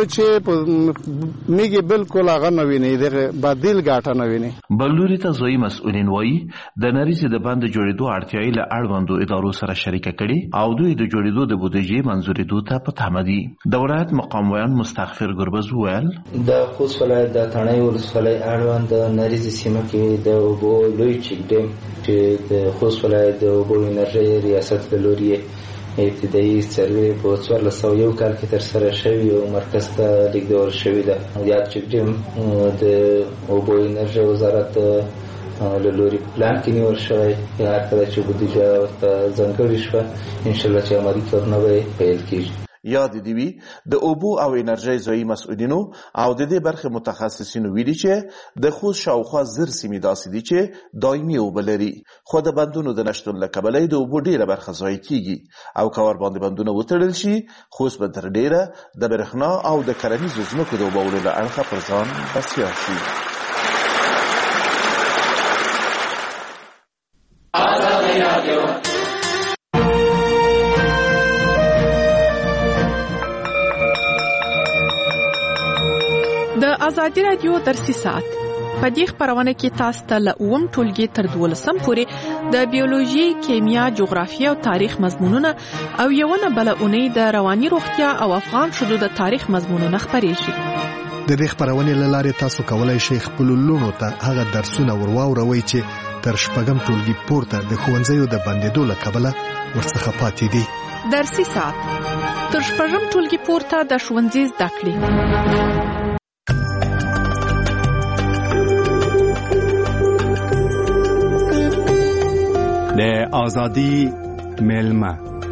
چې میګي بالکل هغه نه ویني دغه بدیل ګاټه نه ویني. بلوري ته ځوی مسؤلین وایي د نریزي د بند جوړېدو اړتیاوې له اړوندو ادارو سره شریکه کړي او دوی د جوړېدو د بودیجې منځورېدو ته په تمه دي. د ولایت مقام ویان مستغفر ګربز وویل د خوست ولایت د تڼیو ولسوالۍ اړوند د نریزي سیمه کې د اوبو لوی چک ډیم چې د خوست ولایت د اوبو انرژۍ ریاست له لوري ابتدایي سروې په څوارلس سوه یو کال کې ترسره شوي او مرکز ته لیږدول شوي ده. یاد چک ډیم د اوبو انرژۍ وزارت له لوري پلان کې نیول شوی هر کله چې بودیجه ورته ځانګړې شوه انشاءالله چې عملي کارونه به پیل کېږي. یاد دی وی د اوبو او انرژي ځایي مسؤلینو او د دې برخه متخصصینو ویلي چې د خوست شاوخوا زر سیمې داسې دي چې دایمي اوبه لري خو د بندونو د نشتون له کبله د اوبو ډیره برخه ضایع کیږي او کور باندې بندونه وتړل شي خوست به تر ډیره د برېښنا او د کرنیزو ځمکو د اوبو له اړخه پر ځان بسیا شي. د ازادي رادیو درسي ساعت په دې خبرونه کې تاسو ته له اووم ټولګي تر دولسم پورې د بیولوژي، کیمیا، جغرافیه او تاریخ مضمونونه او یوونه بل اونۍ د رواني روغتیا او افغان شذو د تاریخ مضمونونه خبرېږي. د دې خبرونې له لارې تاسو کولای شئ خپل لونو ته هغه درسونه ورواوروي چې تر شپږم ټولګي پورته د ښوونځیو د بندېدو له کبله ورڅخه پاتې دي. درسي ساعت تر شپږم ټولګي پورته د ښوونځي زده کړې. د ازادي ملما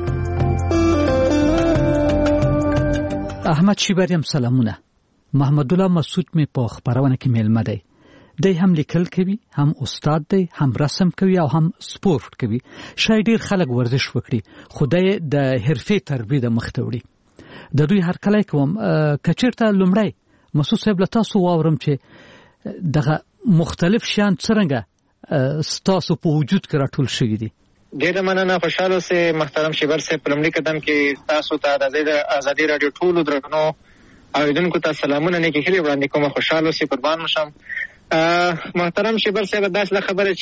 احمد شیبریم سلامونه. محمد الله مسعود می په خبرونه کې ملما دی. دی هم لیکل کوي، هم استاد دی، هم رسم کوي او هم سپورت کوي. شاید ډیر خلک ورزش وکړي خو دی د حرفې تربیه د مخ ته وړي. د دوی هر کله کوم کچیرته لومړی مسعود صاحب له تاسو واورم چې دغه مختلف شیان څنګه ستاسو په وجود کې راټول شوي دي. ډېره مننه. خوشحاله اوسئ محترم شیبر صاحب. په لومړي قدم کې تاسو ته د ازادي رادیو ټولو درنو اوریدونکو ته سلامونه نیکې هیلې وړاندې کوم. خوشحاله اوسئ، قربان مشم. محترم شیبر صاحب داسې خبره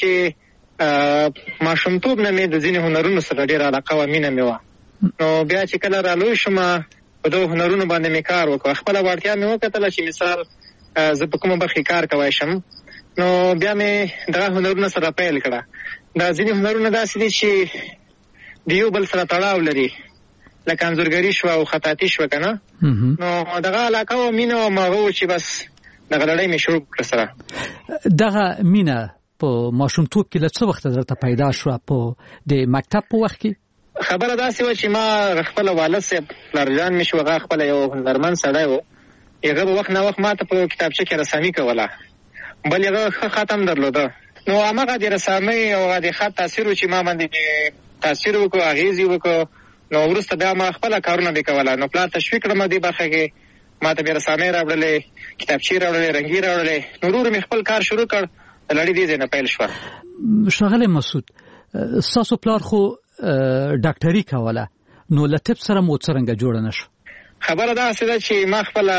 چې ماشومتوب نه مې د ځینې هنرونو سره ډېره علاقه او مینه مې وه، نو بیا چې کله رالوی شوم په دغو هنرونو باندې مې کار وکړ. خپله وړتیا مې وکتله چې مثال زه په کومه برخې کار کوی شم، نو بیا مې دغه هنرونه سره پیل کړه. دا ځینې هنرونه داسې دي چې د یو بل سره تړاو لري، لکه انځورګري شوه او خطاطي شوه که نه، نو دغه علاقه او مینه او هغه و چې بس دغه لړۍ مې شروع کړه سره. دغه مینه په ماشومتوب کې له څه وخته درته پیدا شوه؟ په د مکتب په وخت کې؟ خبره داسې وه چې ما خپله والد صاحب پلارجان مې شو، هغه خپله یو هنرمند سړی و، هغه به وخت نه وخت ما ته په کتابچه کې رسامي کوله، بل هغه ښه خط هم درلوده. نو هماغه د رسامۍ او د خط تاثیر و چې ما باندې تاثیر وکړو، اغېز یې وکړو. نو وروسته بیا ما خپله کارونه بې کوله. نو پلار تشویق کړم دې برخه کې، ما ته بیا رسامۍ راوړلې، کتابچې راوړلې، رنګي راوړلې. نو ورو ورو مې خپل کار شروع کړ، د لړۍ دې ځای نه پیل شوه. ښاغلی مسعود، ستاسو پلار خو ډاکټري کوله، نو له طب سره مو څرنګه جوړه نه شوه؟ خبره داسې ده چې ما خپله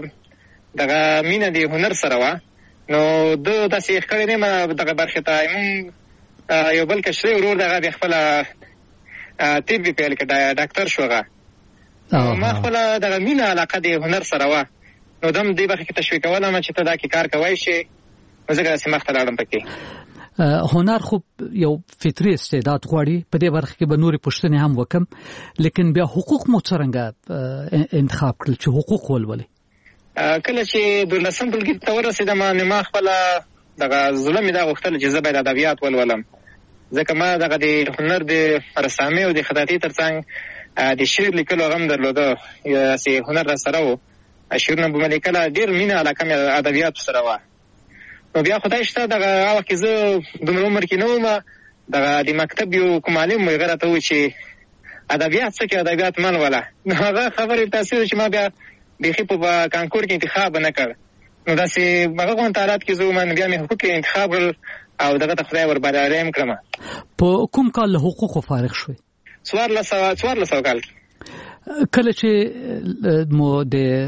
دغه مینه د هنر سره وه، نو ده داسې ښکړی نه یم دغه برخې ته. مونږ یو بل کشری ورور دغه د خپله طب یې پیل کړه، ډاکټر شو هغه. ما خپله دغه مینه علاقه د هنر سره وه، نو ده هم دې برخې کې تشویق کولم چې ته دا کې کار کوی شې، نو ځکه داسې مخته لاړم پکې. هنر خو یو فطري استعداد غواړي، په دې برخه کې به نورې پوښتنې هم وکم، لیکن بیا حقوق مو څرنګه انتخاب کړل چې حقوق ولولئ؟ کله چې دولسم ټولګي ته ورسېدم، نو ما خپله دغه زړه مې دا غوښتل چې زه باید ادبیات ولولم، ځکه ما دغه د هنر د رسامۍ او د خطاطۍ تر څنګ د شعر لیکلو هغه هم درلوده، داسې هنر را سره و، شعرونه به مې لیکله. ډېر مینه علاقه مې ادبیاتو سره وه. نو بیا خدای شته دغه هغه وخت کې زه دومره عمر کې نه وم، دغه د مکتب یو کوم معلم و، هغه راته وویل چې ادبیات څه کې ادبیات مه لوله. نو هغه خبرې تاثیر چې ما بیا بیخي په کانکور کې انتخاب نه کړ. نو داسې هغه غونډ حالات کې زه وم، بیا مې حقوق انتخاب کړل او دغه ته خدای ور بریالی هم کړم. په کوم کال له حقوقو فارغ شوې؟ څوارلس سوه څوارلس سوه کال کې. کله چې مو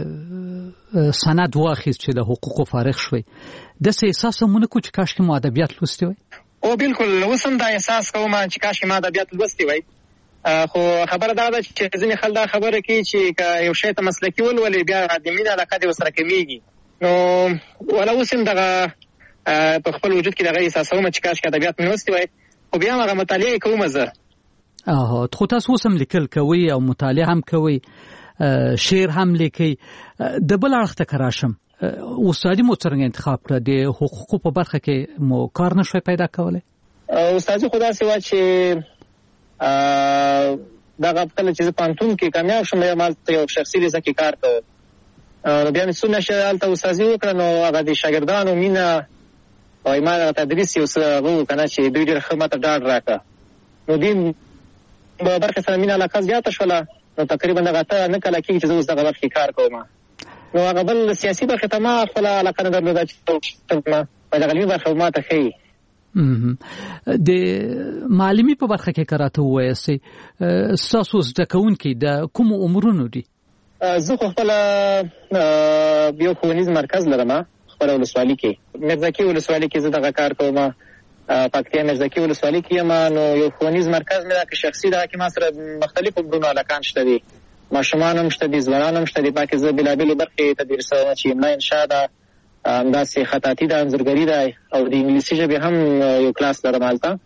د سند واخیست چې له حقوقو فارغ شوې، داسې احساس هم ونه کړو چې کاشکې مو ادبیات لوستي وای؟ او بالکل، اوس هم دا احساس کوم چې کاشکې ما ادبیات لوستي وای. خو خبره دا ده چې ځینې خلک دا خبره کوي چې که یو شی ته مسلکي ولولې بیا د مینې علاقه دې ورسره کمېږي. نو ولا اوس هم دغه په خپل وجود کې دغه احساسوم چې کاشکې ادبیات مې لوستي وای، خو بیا هم هغه مطالعه یې کوم زه. خو تاسو اوس هم لیکل کوئ او مطالعه هم کوئ، شعر هم لیکئ. د بل اړخ ته که راشم، استادي مو څرنګه انتخاب کړه؟ د حقوقو په برخه کې مو کار نه شوی پیدا کولی؟ استادي خو داسې وه چې دغه کله چې پانتون کې کامیاب شوم یا مال ته یو شخصي لیزه کې کار کوم نو بیا مې څو نشه هلته استادي وکړه نو هغه د شاګردانو مینه او ما تدریس یو څه وو کنه چې دوی ډېر ښه ماته ډاډ راکړه نو دې په برخه سره مینه علاقه زیاته شوله نو تقریبا دغه ته نه کله کېږي چې زه اوس دغه برخې کار کوم نو هغه بل سیاسي برخې ته ما خپله علاقه نه درلوده چې په دغه علمي برخه ما ته ښیي د معلمي په برخه کې کراته وایاستئ ستاسو زده کوونکي د کومو عمرونو دي؟ زه خو خپله یو ښوونیز مرکز لرم خپله ولسوالي کې میرزکي ولسوالي کې زه دغه کار کوم پکتیا میرزکي ولسوالي کې یم نو یو ښوونیز مرکز مې دا که شخصي دغه کې ما سره مختلف عمرونو هلکان شته دي ماشومان هم شته دي ځوانان هم شته دي په کې زه بېلابېلې برخې تدریسوم چې املا انشا ده همداسې خطاطي ده انځورګري ده او د انګلیسي ژبې هم یو کلاس لرم هلته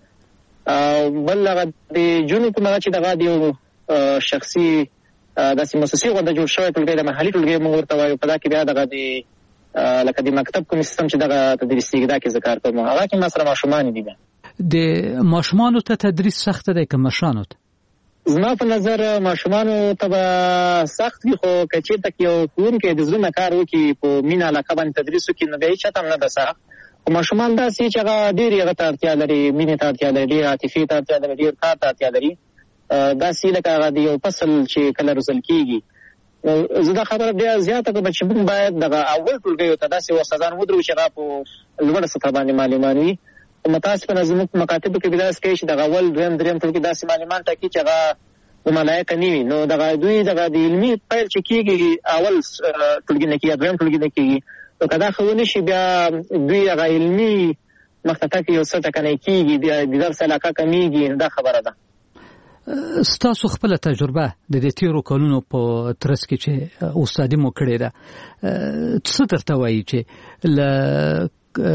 بل هغه د جونو کومه چې دغه د یو شخصي داسې مؤسسې غونډه جوړ شوی ټولګی د محلي ټولګی موږ ورته وایو په دا کې بیا دغه د لکه د مکتب کوم سیستم چې دغه تدریسېږي دا کې زه کار کوم هغه کې ما سره ماشومان دي د ماشومانو ته تدریس سخته دی که مشرانو ته؟ زما په نظر ماشومانو ته به سخت وي خو که چېرته کې یو ښوونکی د زړه نه کار وکړي په مینه علاقه باندې تدریس وکړي نو بیا هېڅ چاته هم نه ده سخت خو ماشومان داسې چې هغه ډېرې هغه ته اړتیا لري مینې ته اړتیا لري ډېر عاطفې ته اړتیا لري ډېر کار ته اړتیا لري داسې لکه هغه د یو فصل چې کله روزل کېږي نو زه دا خبره بیا زیاته کړم چې موږ باید دغه اول ټولګیو ته داسې استادان ودرو چې هغه په لوړه سطحه باندې معلمان وي متاسفانه زموږ په مکاتبو کې بیا داسې کوي چې دغه اول دویم دریم ټولګي داسې معلمان ټاکي چې هغه د ملایقه نه وي نو دغه دوی دغه د علمي پیل چې کېږي اول ټولګي نه کېږي یا دویم ټولګي نه کېږي نو که دا ښه ونه شي بیا دوی هغه علمي مخته تګ یو څه ټکنی کېږي د درس علاقه کمیږي دا خبره ده ستاسو خپله تجربه د دې تیرو کلونو په ترڅ کې چې استادي مو کړې ده څه درته وایي چې له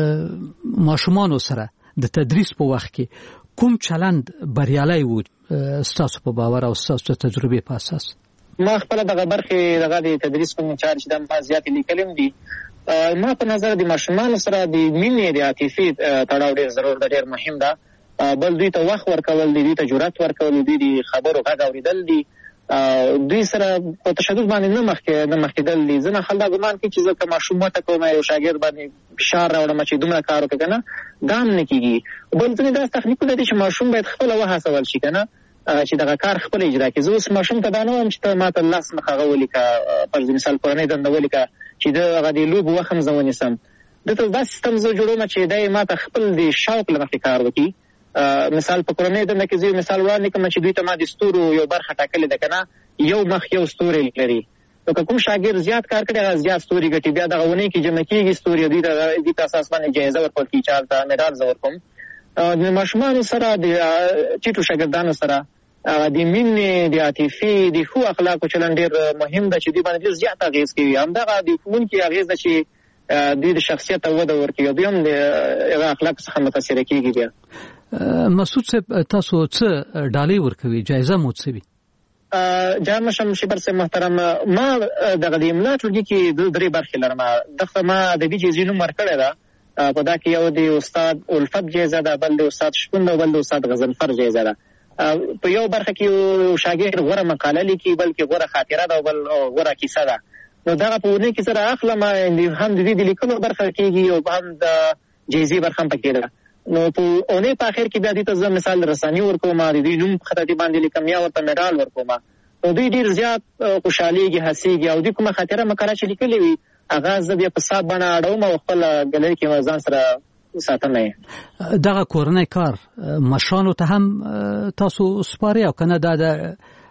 ماشومانو سره د تدریس په وخت کې کوم چلند بریالی و ستاسو په باور او ستاسو تجربې په اساس؟ ما خپله دغه برخې دغه د تدریس کوم چارې چې دا ما زیاتې لیکلي دي ما په نظر د ماشومانو سره د مینې د عاطفې تړاو ډېر ضرور ده ډېر مهم ده بل دوی ته وخت ورکول دي دوی ته جرأت ورکول دي د خبرو غږ اورېدل دي دوی سره په تشدد باندې نه مخکې نه مخکېدل دي ځینې خلک دا ګمان کوي چې زه که ماشوم وته کوم یو شاګرد باندې فشار راوړم چې دومره کار وکړه که نه دا هم نه کېږي بل ځینې داسې تخنیکونه دي چې ماشوم باید خپله وهڅول شي که نه چې دغه کار خپله اجرا کړي زه اوس ماشوم ته دا نه وایم چې ته ما ته لاس مخ هغه ولیکه فرض مثال کورنۍ دنده ولیکه چې د هغه د لوبو وخت هم زه ونیسم دلته دا سیستم زه جوړوم چې دی ما ته خپل د شوق له مخې کار وکړي مثال په کورنۍ دنده کې زه مثال وړاندې کړم چې دوی ته ما د ستورو یو برخه ټاکلې ده که نه یو مخ یو ستوری لري نو که کوم شاګرد زیات کار کړي هغه زیات ستوري ګټي بیا دغه اونۍ کې جمع کېږي ستوري دوی ته دوی ته اساس باندې جایزه ورکول کېږي چا ته مډال زه ورکوم د ماشومانو سره د ټیټو شاګردانو سره د مینې د عاطفې د ښو اخلاقو چلند ډېر مهم ده چې دوی باندې ډېر زیات اغېز کوي همدغه د ښوونکي اغېز ده چې دوی د شخصیت ته وده ورکوي او دوی هم د هغه اخلاقو څخه متاثره کېږي بیا مسعود صاحب تاسو څه ډالۍ ورکوي جایزه مو څه وي؟ جان مشم شبر صاحب محترم ما دغه د املا ټولګي کې درې برخې لرم دغه ما ادبي جایزې نوم ورکړی ده په دا کې یو د استاد الفت جایزه ده بل د استاد شپون ده بل د استاد غضنفر جایزه ده په یو برخه کې یو شاګرد غوره مقاله لیکي بلکې غوره خاطره ده او بل غوره کیسه ده نو دغه په اونۍ کې سره اخلم هم د دې د لیکلو برخه کېږي او هم د جایزې برخه هم پکې ده نو په اونۍ په اخر کې بیا دوی ته زه مثال رساني ورکوم د دوی نوم په خطاطي باندې لیکم یا ورته مډال ورکوم نو دوی ډېر زیات خوشحالېږي هڅېږي او دوی کومه خاطره مقاله چې لیکلې وي هغه زه بیا په صاحب باندې اړوم او خپله ګلري کې ځان سره ساتم یې دغه کورنی کار مشرانو ته هم تاسو سپارئ او که نه دا د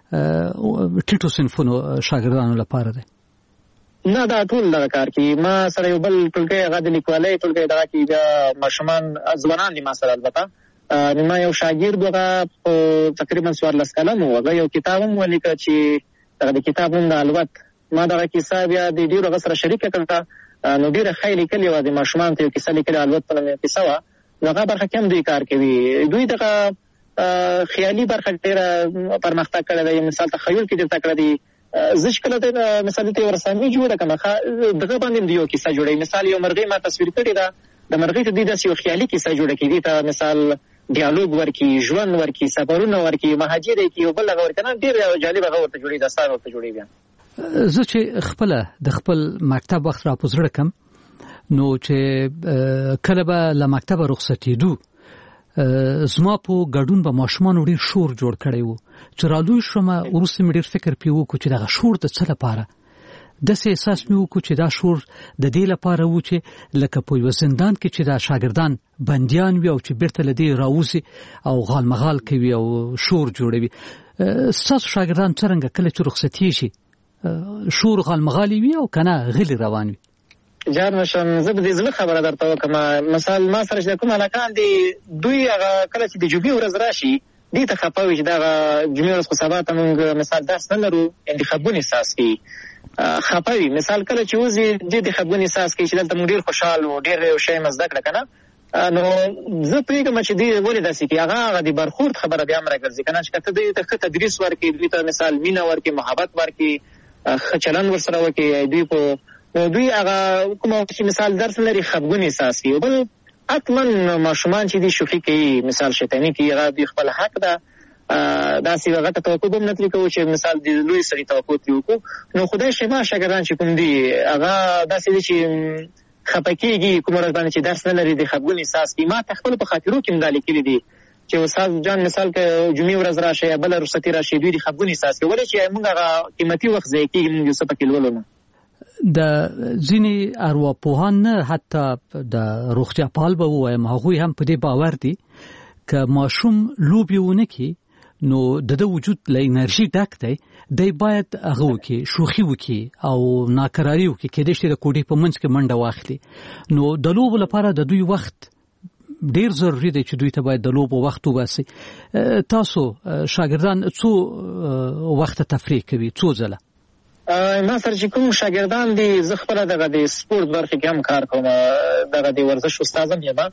ټیټو صنفونو شاګردانو لپاره دی؟ نه دا ټول دغه کار کوي ما سره یو بل ټولګی هغه د لیکوالۍ ټولګی دغه کې بیا ماشومان ځوانان دي ما سره البته ما یو شاګرد هغه په تقریبا څوارلس کلن و هغه یو کتاب هم ولیکه چې دغه د کتاب نوم د الوت ما دغه کیسه بیا د ډېرو هغه سره شریکه کړه نو ډېره ښه یې لیکلې وه د ماشومانو ته یو کیسه لیکلې الوت په نوم یو کیسه وه نو هغه برخه کې هم دوی کار کوي دوی دغه خیالي برخه ډېره پرمختګ کړی دی مثال تخیل کې ډېر تکړه دي زه چې کله د مثال ته یو رسامي جوړه کړم دغه باندې هم د یو کیسه جوړوي مثال یو مرغۍ ما تصویر کړې ده د مرغۍ ته دوی داسې یو خیالي کیسه جوړه کړي دي ته مثال ډیالوګ ورکی، ژوند ورکی، سفرونه ورکی، مهاجر کی او بل هغه ورکنه ډیر جالب هغه ورته جوړي داستان ورته جوړي. بیا زه چې خپل د خپل مکتب وخت را پوزړه کم نو چې کله به له مکتب رخصتېدو زما په ګډون به ماشومان ډیر شور جوړ کړی وو چې رالوی شوم وروسته مې ډیر فکر پیو کو چې دغه شور د څه لپاره داسې احساس مې وکړ چې دا شور د دې لپاره و چې لکه په یو زندان کې چې دا شاګردان بندیان وي او چې بیرته له دې راوځي او غالمغال کوي او شور جوړوي. ستاسو شاګردان څرنګه کله چې رخصتي شي شور غالمغالي وي او کنه غلي روان وي؟ جار مشم زه به دې زله خبره درته وکم. مثال ما سره چې کوم علاقان دي دوی هغه کله چې د جمعې ورځ راشي دې ته خپاوي چې دا جمعې ورځ خو سبا ته موږ مثال درس نه لرو انتخابونه احساس کوي خپاوي. مثال کله چې وځي دې د خپګون احساس کوي چې دلته موږ ډیر خوشاله و ډیر یو شی مزده کړ کنه. نو زه پریږم چې دې ولې داسې کې هغه هغه د برخورد خبره بیا امر ګرځي کنه چې کته دې ته تدریس ورکړي دې ته مثال مینا ورکړي محبت ورکړي خچلن ورسره وکړي دوی په دوی هغه کوم چې مثال درس لري خپګون احساس کوي. بل اتمن ماشومان چې دي شوخي کوي مثال شیطانی کوي هغه د خپل حق ده دا سی وغته توقع به نتلی کوي چې مثال د لوی سړي توقع وکړو. نو خدای شما شاګردان چې کوم دي هغه داسې چې خپکیږي کوم ورځ باندې چې درس نه لري د خپګون احساس کوي. ما تخپل په خاطرو کې مدالي کړی دي چې استاد جان مثال کې جمعې ورځ راشه بل رخصتي راشه دوی د خپګون احساس کوي ولې چې موږ هغه قیمتي وخت ځای کې موږ څه پکې ولولو. د ځینې ارواپوهان نه حتی د روغتیا پال به وایم هغوی هم په دې باور دي که ماشوم لوبي ونه کړي نو د د وجود له انرژي ډک دی دی باید هغه وکړي شوخي وکړي او ناکراري وکړي کېدای شي د کوټې په منځ کې منډه واخلي. نو د لوبو لپاره د دوی وخت ډیر ضروري دی چې دوی ته باید د لوبو وخت وباسي. تاسو شاګردان څو وخت تفریح کوي څو ځله؟ ما سره چې کوم شاګردان دي زه خپله دغه د سپورت برخې کې هم کار کوم دغه د ورزش استاد هم یم.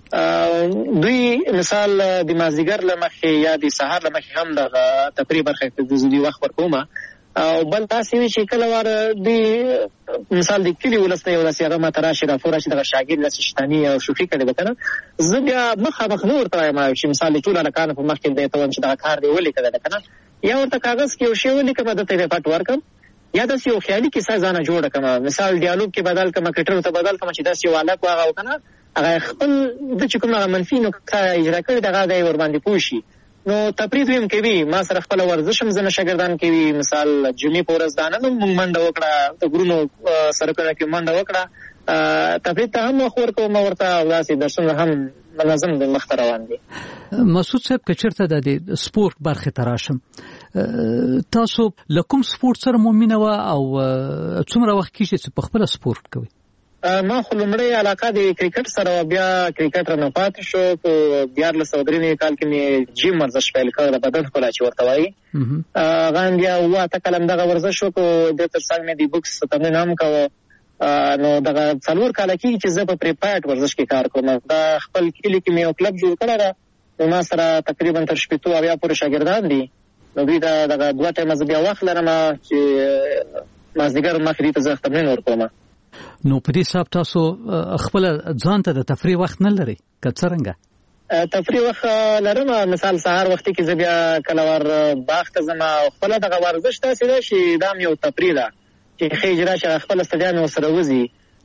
دوی مثال د مازدیګر له مخکې یا د سهار له مخکې هم دغه تفریح برخه کې د زودي وخت ورکوم. او بل تاسې وي چې کله واره د مثال د کلي ولس نه یو داسې هغه ماته راشي راپور راشي دغه شاګرد داسې شیطاني او شوخي کړې ده که نه زه بیا مخامخ نه ورته وایم چې مثال د ټولو هلکانو په مخکې دی ته وایم چې دغه کار دې ولیکه ده که نه یا ورته کاغذ کې یو شی ولیکم دته یې پټ ورکړم یا داسې یو خیالي کیسه ځانه جوړه کړم. مثال ډیالوګ کې بدل کړم کرکټر ته بدل کړم چې داسې یو هلک واغه او که نه هغه خپل د چې کوم هغه منفي نکته اجرا کړې دغه دی ورباندې پوه شي. نو تفریح دوی هم کوي. ما سره خپله ورزش هم ځینې شاګردان کوي. مثال جمعې په ورځ دا نه موږ منډه وکړه د غرونو سړکونو کې منډه وکړه تفریح ته هم وخت ورکوم ورته او داسې درسونه هم منظم د مخته روان دي. مسعود صاحب که چېرته د سپورت برخې ته راشم تاسو له کوم سپورت سره مو مینه وه او څومره وخت کېږي چې په خپله سپورت کوئ؟ ما خو لومړی علاقه د کرکټ سره وه بیا کرکټ رانه پاتې شو په دیارلس سوه درې نوي کال کې مې جیم ورزش پیل کړی د بدن ښکلا چې ورته وایي هغه هم بیا اووه اته کاله همدغه ورزش وکړو دې تر څنګ مې د بوکس تمرین هم کوه. نو دغه څلور کاله کېږي چې زه په پریپایډ ورزش کې کار کوم. دا خپل کلي کې مې یو کلب جوړ کړی ده نو ما سره تقریبا تر شپېتو اویا پورې شاګردان دي. نو دوی ته دغه دوه ټایمه زه بیا وخت لرم چې مازدیګر مخکې دوی ته زه تمرین ورکوم. نو په دې حساب تاسو خپل ځان ته د تفریح وخت نه لري که څرنګه؟ تفریح وخت لرم. مثال سهار وختي کې زه بیا کله ور باغ ته ځم او خپله دغه ورزش داسې ده چې دا هم یو تفریح ده چې ښه اجرا چې خپله ستړیا مې ورسره وځي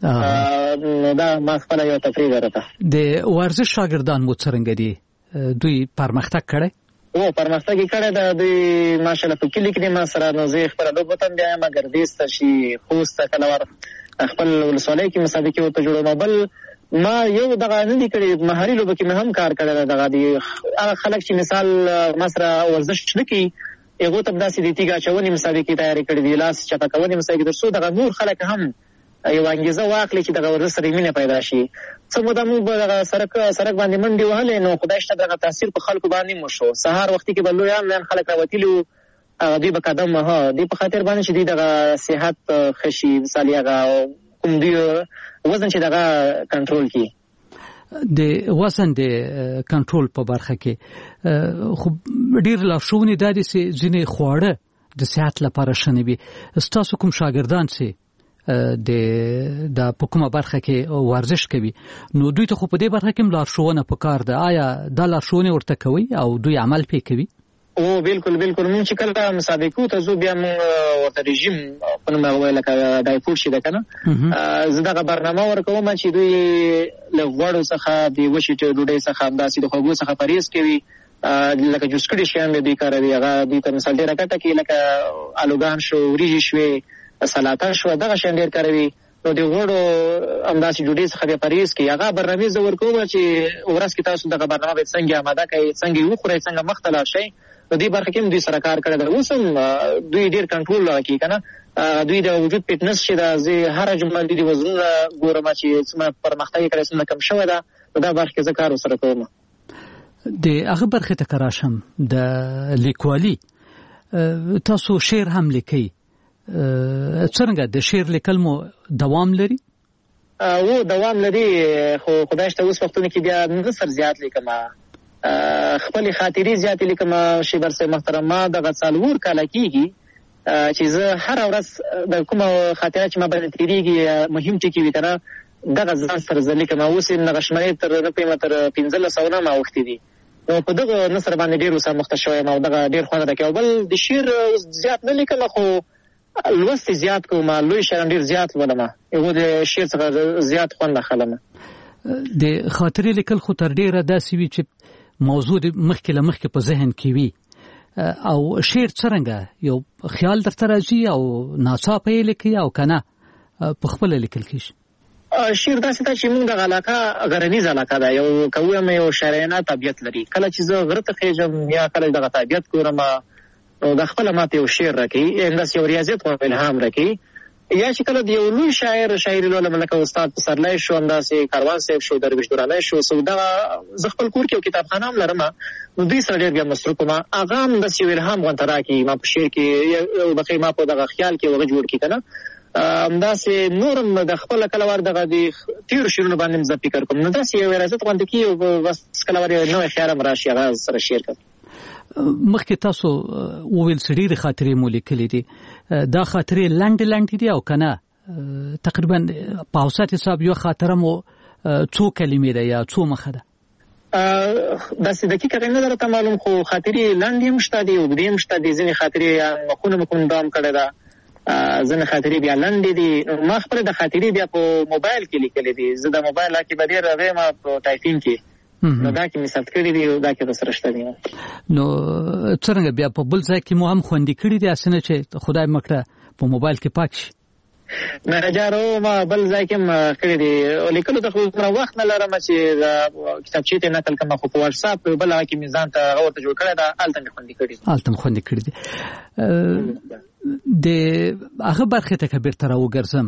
نو دا ما خپله یو تفریح ده راته. د ورزش شاګردان مو څرنګه دي؟ دوی پرمختګ کړی؟ او پرمختګ یې کړی ده. دوی ماشاءالله په کلي کې دي ما سره. نو زه خپله لوبو ته هم بیا یم ګردیز ته شي خوست ته کله ور خپل ولسوالۍ کې مسابقې ورته جوړوم. بل ما یو دغه نه دي کړي مهاري لوبه کې مې هم کار کړی ده. دغه دي هغه خلک چې مثال ما سره ورزش نه کوي هغو ته داسې د تیږه اچونې مسابقې تیارې کړي دي لاس چپه کونې مسابقې تر څو دغه نور خلک هم یو انګیزه واخلي چې دغه ورزش سره مینه پیدا شي. څه موده موږ به دغه سړک سړک باندې منډې وهلې نو خدای شته دغه تاثیر په خلکو باندې مو شو. سهار وختي کې به لویان لویان خلک راوتلي وو دوی به قدم وهه دوی په خاطر باندې چې دوی دغه صحت ښه شي مثال هغه کوم دوی وزن چې دغه کنټرول کړي. د وزن د کنټرول په برخه کې خو ډېر لارښوونې دا دي چې ځینې خواړه د صحت لپاره ښه نه وي. ستاسو کوم شاګردان چې د د حکومت برخه کې ورزش کوي نو دوی ته خو په دې برخه کې لارښوونه پکار ده آیا دا لارښوونه ورته کوي او دوی عمل پې کوي او بالکل بالکل مونږ چې کله مسابقو ته زو بیا مونږ ورته رژیم په نوم ویل لکه دایفوډ شي ده کنه زه دغه برنامه ورکوم چې دوی له غوړو څخه د وشي ډوډۍ څخه همداسې د خوږو څخه پرهیز کوي لکه جوس کړي شیان به دوی کاروي هغه دوی ته مثال ډېره ګټه کوي لکه الوګان شو وریجې شوې سلاته شوه دغه شیان ډېر کاروي نو د غوړو همداسې ډوډۍ څخه بیا پرهیز کوي هغه برنامې زه ورکوم چې ورځ کې تاسو دغه برنامه باید څنګه اماده کړئ څنګه یې وخورئ څنګه مخته لاړ شئ نو دې برخه کې هم دوی سره کار کړی دی اوس هم دوی ډېر کنټرول کوي که نه دوی د وجود فټنس چې ده زه هره جمله دوی د وزنونه ګورم چې څومره پرمختګ یې کړی څومره کم شوی ده نو دا برخه کې زه کار ورسره کوم د هغه برخې ته که راشم د لیکوالي تاسو شعر هم لیکئ څرنګه د شعر لیکل مو دوام لري او دوام لري خو خدای شته اوس وختونه کې بیا نثر زیات لیکم خپل خاطرې زیات لیکم شیبر صاحب محترم ما دغه څلور کاله کېږي چې زه هره ورځ د کومه خاطره چې ما باندې تېرېږي مهم ټکي وي که نه دغه ځان سره زه لیکم اوس یې نغه شمېرې تر نه پوهېمه تر پنځلس سوه نه اوښتې دي نو په دغه نثر باندې ډېر اوس مخته شوی یم او دغه ډېر خوند راکوي او بل د شعر زیات نه لیکم خو لوست زیات کوم لوی شعران ډېر زیات لولم یو د شعر څخه زیات خوند اخلم د خاطرې لیکل خو تر ډېره داسې وي چې موضوع مخکې له مخکې په ذهن کې وي او شعر څرنګه یو خیال درته راځي او ناڅاپه یې لیکي او که نه په خپله لیکل کېږي شعر داسې ده چې موږ دغه علاقه غرنیزه علاقه ده یو که ووایم یو شاعرانه طبیعت لري کله چې زه غره ته خېږم یا کله دغه طبیعت ګورم نو د خپله ماته یو شعر راکوي همداسې یو ریاضیت او الهام راکوي یا چې کله د یو لوی شاعر شاعري لولم لکه استاد پسرلی شو همداسې کاروان صاحب شو درویش درانی شو سو دغه زه خپل کور کې یو کتابخانه هم لرم نو دوی سره ډېر بیا مصروف یم هغه هم داسې یو الهام غونته راکوي ما په شعر کې بخې ما په دغه خیال کې هغه جوړ کړي که نه همداسې نور هم د خپله کله وار دغه د تېرو شعرونو باندې هم زه فکر کوم نو داسې یو ریاضت غونته کېږي او بس کله وار یو نوی خیال هم راشي هغه سره شعر کوم مخکې تاسو وویل چې ډېرې خاطرې مو لیکلې دي دا خاطرې لنډې لنډې دي او که نه تقریبا په اوسط حساب یو خاطره مو څو کلمې ده یا څو مخه ده داسې دقیق هغې نه درته معلوم خو خاطرې لنډې هم شته دي اوږدې هم شته دي ځینې خاطرې مخونه مو کوم دوام کړی ده ځینې خاطرې بیا لنډې دي ما خپله د خاطرې بیا په موبایل کې لیکلې دي زه د موبایل کې به ډېر هغې ما په ټایپینګ کې نو دا کې مې ثبت کړي دي او دا کې درسره شته دي نو څرنګه بیا په بل ځای کې مو هم خوندي کړي دي هسې نه چې خدای مه کړه په موبایل کې پاک شي نه جارو ما بل ځای کې هم کړي دي لیکلو ته خو دومره وخت نه لرم چې کتابچې ته نقل کړم خو په واټساپ بل هغه کې مې ځان ته هغه ورته جوړ کړی ده هلته مې خوندي کړي دي هلته مې خوندي کړي دي د هغه برخې ته که بیرته راوګرځم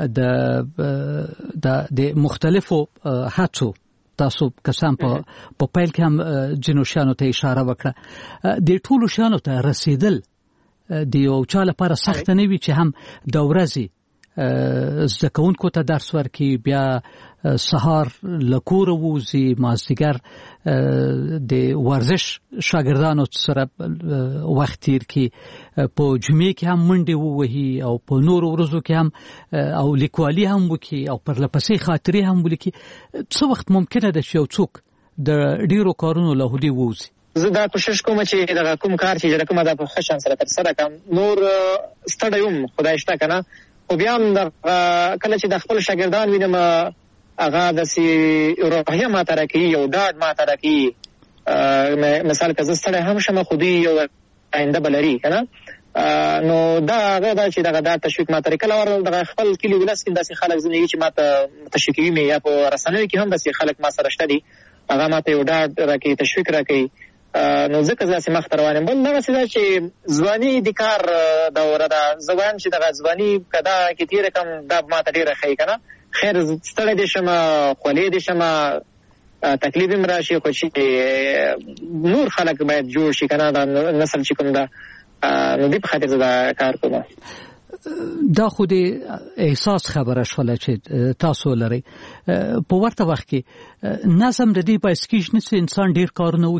د مختلفو هڅو تاسو کسان په په پیل کې هم ځینو شیانو ته اشاره وکړه د ټولو شیانو ته رسیدل د یو چا لپاره سخته نه وي چې هم د ورځې زده کوونکو ته درس ورکړي بیا سهار له کوره ووځي مازدیګر د ورزش شاګردانو سره وخت تیر کړي په جمعې کې هم منډې ووهي او په نورو ورځو کې هم او لیکوالي هم وکړي او پرلپسې خاطرې هم ولیکي څه وخت ممکنه ده چې یو څوک د ډېرو کارونو له هودې ووځي زه دا کوشش کوم چې دغه کوم کار چې اجرا کوم دا په ښه شان سره ترسره کړم نور ستړی یم خدای شته که نه خو بیا هم کله چې د خپل شاګردان وینم هغه داسې روحیه ماته راکوي یو ډاډ ماته راکوي مثال که زه ستړی هم شم خو دوی یو آینده به لري که نه نو دا هغه ده چې دغه دا تشویق ماته کله ور دغه خپل کلي ولس کې داسې خلک زندګي چې ماته تشویقوي مې یا په رسنیو کې هم داسې خلک ما سره شته دي هغه ماته یو ډاډ راکوي تشویق راکوي نو ځکه زه داسې مخته روان یم بل دغسې ده چې ځواني د کار دوره ده زه وایم چې دغه ځواني که دا کې تېره کړم دا ماته ډېره ښایي که نه خیر ستړی دې شمه خولې دې شمه تکلیف هم راشي خو چې نور خلک باید جوړ شي که نه دا نسل چې کوم ده نو دې په خاطر زه دا کار کوم دا خو د احساس خبره شوله چې تاسو لرئ په ورته وخت کې نظم د دې باعث کېږي نه چې انسان ډېر کارونه وکړي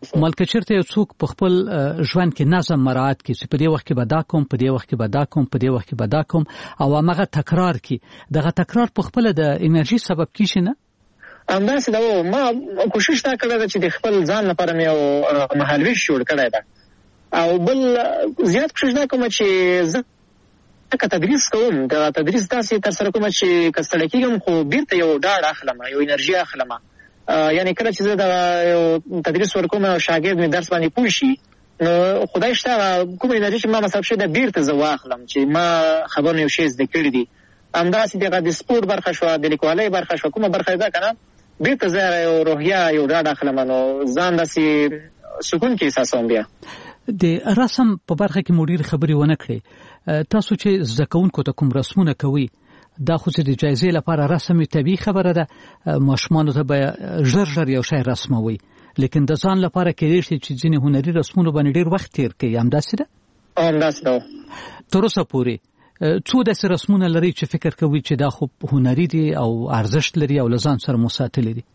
ملکه چیرته یو څوک په خپل ژوند کې نظم مراعات کړي چې په دې وخت کې به دا کوم په دې وخت کې به دا کوم په دې وخت کې به دا کوم او هغه تکرار کړي دغه تکرار په خپل د انرژي سبب کیږي نه همداسې دا ما کوشش دا کړی چې د خپل ځان لپاره مې یو مهالویش جوړ کړی ده او بل زیات کوشش دا کوم چې زه که تدریس کوم د تدریس داسې ترسره کوم چې که ستړی کېږم خو بیرته یو ډاډ اخلم یو انرژي اخلم یعنې کله چې زه د یو تدریس ورکوم او شاګرد مې درس باندې پوه شي نو خدای شته کومه انرژي چې ما مصرف شوې ده بیرته زه واخلم چې ما خبرونه یو شی زده کړي دي همداسې دغه د سپورټ برخه شوه د لیکوالۍ برخه شوه کومه برخه ده که نه بیرته زه یو روحیه یو ډاډ اخلم نو ځان داسې سکون کې احساسوم بیا د رسم په برخه کې مو ډېرې خبرې ونه کړې تاسو چې زده کوونکو ته کوم رسمونه کوي دا خو چې د جایزې لپاره رسم طبیعي خبره ده ماشومانو ته به ژر ژر یو شی رسموي لیکن د ځان لپاره کېدای شي چې ځینې هنري رسمونو باندې ډېر وخت تېر کړي همداسې ده همداسې ده تر اوسه پورې څو داسې رسمونه لري چې فکر کوي چې دا خو هنري دي او ارزښت لري او له ځان سره مو ساتلي دي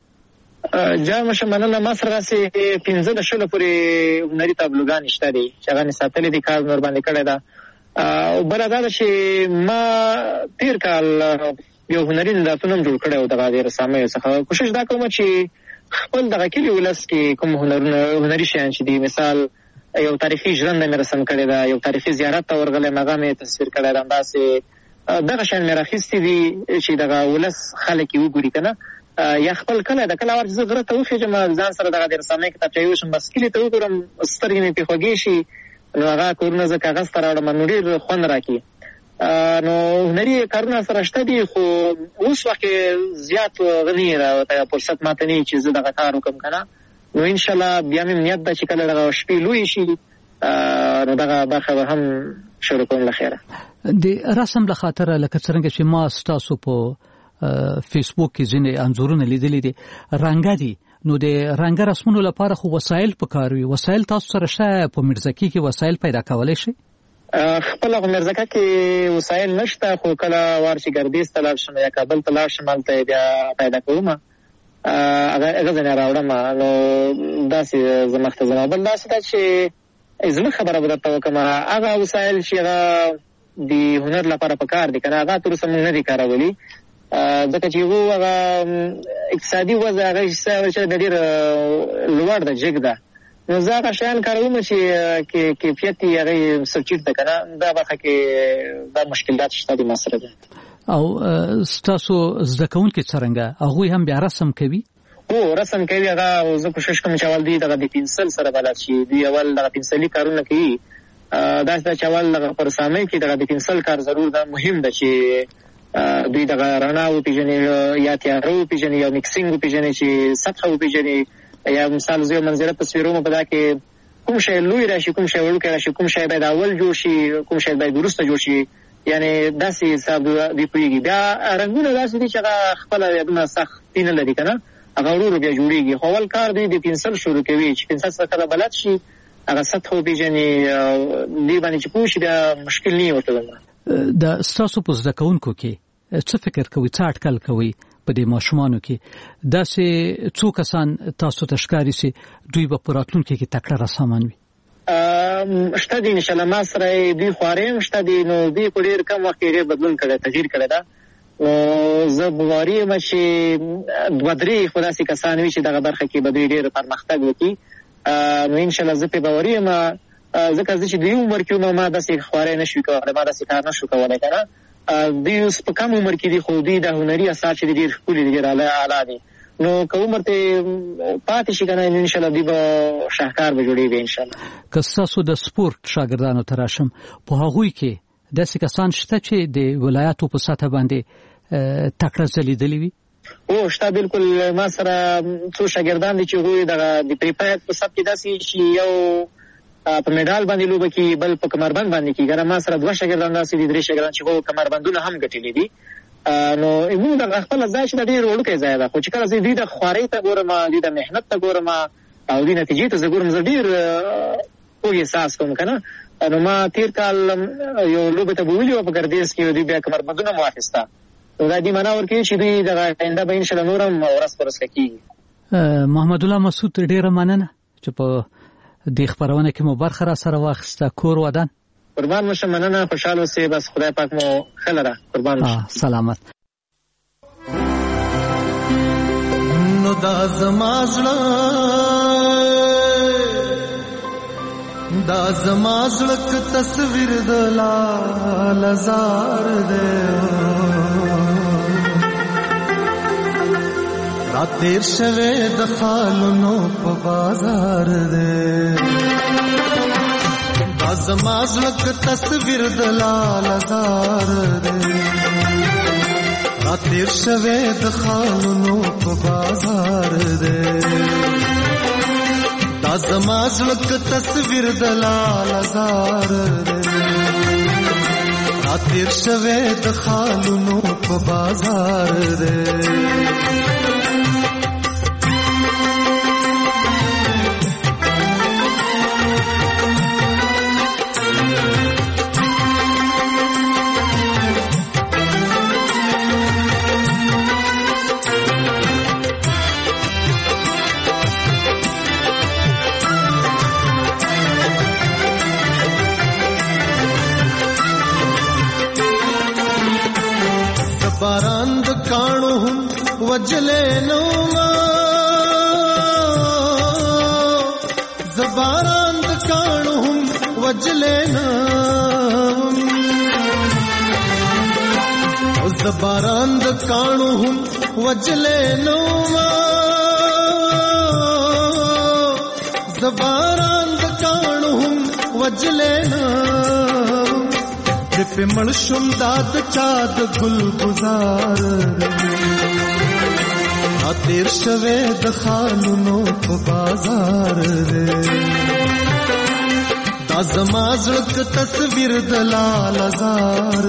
جان مشه مننه ما سره داسې پنځه د شلو پورې هنري تابلوګانې شته دي چې هغه مې ساتلي دي کار مې ورباندې کړی ده او بله دا ده چې ما تېر کال یو هنري نندارتون هم جوړ کړی و دغه د رسامیو څخه کوشش دا کوم چې خپل دغه کلي ولس کې کوم هنري شیان چې دي مثال یو تاریخي ژرنده مې رسم کړې ده یو تاریخي زیارت ته ورغلی هغه مې تصویر کړی ده همداسې دغه شیان مې راخیستي دي چې دغه ولس خلک یې وګوري که نه یا خپل کله د کله ور چې زه غره ته وخېږم ځان سره دغه د رسامۍ کتابچه یوشم بس کلي ته وګورم سترګې مې پرې خوږې شي نو هغه کورونه زه کاغذ ته راوړم نو ډېر خوند راکړي نو هنري کارونه سره شته دي خو اوس وخت کې زیات غني راته فرصت ماته نه چې زه دغه کار وکړم که نه نو انشاءالله بیا مې نیت ده چې کله دغه شپې لویې شي نو دغه برخه به هم شروع کوم له خیره د رسم له خاطره لکه څرنګه چې ما ستاسو په فیسبوک کې ځینې انځورونه لیدلي دي رنګه دي نو د رنګه رسمونو لپاره خو وسایل پکار وي وسایل تاسو سره شته په میرزکي کې وسایل پیدا کولی شي خپله خو میرزکه کې وسایل نشته خو کله وار چې ګردیز ته لاړ شم یا کابل ته لاړ شم هلته بیا پیدا کوم هغه ځینې راوړم نو داسې زه مخته ځم بل داسې ده چې زما خبره به درته وکړم هغه وسایل چې هغه د هنر لپاره پکار دي که نه هغه تر اوسه موږ نه دي کارولي ځکه چې هغو هغه اقتصادي وضع هغه چې د ډېر لوړ ده جګ ده نو زه هغه شیان کاروم چې کیفیت یې هغه سرچیټ ده که نه دا برخه کې دا مشکلات شته دي ما سره ده او ستاسو زده کوونکي څرنګه هغوی هم بیا رسم کوي او رسم کوي هغه زه کوشش کوم چې اول دوی دغه د پنسل سره بلد شي دوی اول دغه پنسلي کارونه کوي داسې ده چې اول دغه په رسامۍ کې دغه د پنسل کار ضرور ده مهم ده چې دوی دغه رڼا وپېژني یا تیاره وپېژني یا میکسینګ وپېژني چې سطحه وپېژني یا مثال زه یو منظره تصویروم په دا کې کوم شی لوی راشي کوم شی وړوکی راشي کوم شی باید اول جوړ شي کوم شی باید وروسته جوړ شي یعنې داسې حساب دوی پوهېږي بیا رنګونه داسې دي چې هغه خپله یادونه سختي نه لري که نه هغه ورو ورو بیا جوړېږي خو اول کار دوی د پنسل شروع کوي چې پنسل سره کله بلد شي هغه سطحه وپېژني دې باندې چې پوه شي بیا مشکل نه ورته دومره د ستاسو په زده کوونکو کې څه فکر کوي څه اټکل کوي په دې ماشومانو کې داسې څو کسان تاسو ته ښکاري چې دوی به په راتلونکي کې تکړه رسامان وي شته دي انشاءالله ما سره دوی خوارې هم شته دي نو دوی په ډېر کم وخت کې ډېر بدلون کړی تغییر کړی ده نو زه باوري یم چې دوه درې خو داسې کسان وي چې دغه برخه کې به دوی ډېر پرمختګ وکړي نو انشاءالله زه پرې باوري یم ځکه زه چې دوی عمر کې وم ما داسې خوارۍ نه شوي کولی ما داسې کار نه شو کولی که نه دوی اوس په کم عمر کې دي خو دوی د هنري اثار چې دي ډېر ښکلي دي ډېر اعلی دي نو که عمر ته پاتې شي که نه انشاءالله دوی به شاهکار به جوړېږي انشاءالله که ستاسو د سپورټ شاګردانو ته راشم په هغوی کې داسې کسان شته چې د ولایاتو په سطحه باندې تکړه ځلېدلي وي او شته بلکل ما سره څو شاګردان دي چې هغوی دغه د پریپاید په سب کې داسې چې یو په میډال باندې لوبه کوي بل په کمربند باندې کوي ګره ما سره دوه شاګردان داسې دي درې شاګردان چې هغو کمربندونه هم ګټلي دي نو موږ دغه خپله ځای چې دا ډېر وړوکی ځای ده خو چې کله زه دوی د خوارۍ ته ګورم دوی د محنت ته ګورم او دوی نتیجې ته زه ګورم زه ډېر خوږ احساس کوم که نه نو ما تېر کال یو لوبه ته به ولي وه په ګردیز کې دوی بیا کمربندونه مو واخېسته نو دا دې معنا ورکوي چې دوی دغه آینده به انشاءالله نور هم ورځ په ورځ ښه کېږي محمد الله مسعود ډېره مننه چې په دې خبرونه کې مو برخه را سره واخیسته. کور ودان قربان مشه، مننه، خوشاله اوسئ، بس خدای پاک مو خلره. قربان مشه، سلامت. نو دا زما زړه دا زما زړه ک تصویر د لال زار دې را تیر شوه د خالونو په بازار دې دا زما زړه ک تصویر د لال زار دې را تیر شوه د خالونو په بازار دې دا زما زړه ک تصویر د لال زار دې را تیر شوه د خالونو په بازار دې باران د کانو هم وجلې نو ما زباران د کانو هم وجلې نو زباران د کانو هم وجلې نو ما زباران د کانو هم وجلې نو په مړ شوم داد چاد ګل گزار ا تیر شوه د خالونو په بازار دا زما زړه تصویر د لال زار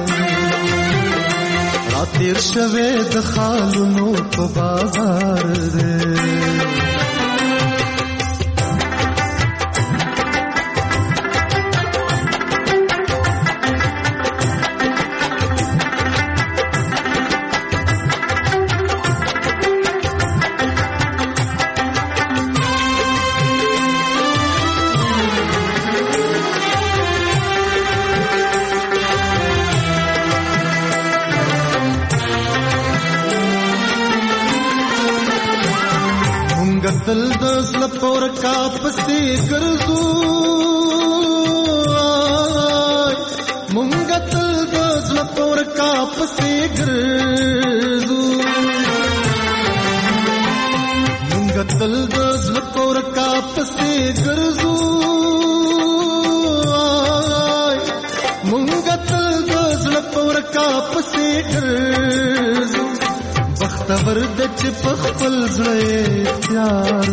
ا تیر شوه د خالونو په بازار دل دز لپور کا پستی ګرځو مونږ دل دز لپور کا پستی ګرځو مونږ دل دز لپور کا پستی ګرځو مونږ دل دز لپور کا پستی ګرځو بختور د چې په خپل زړه اختیار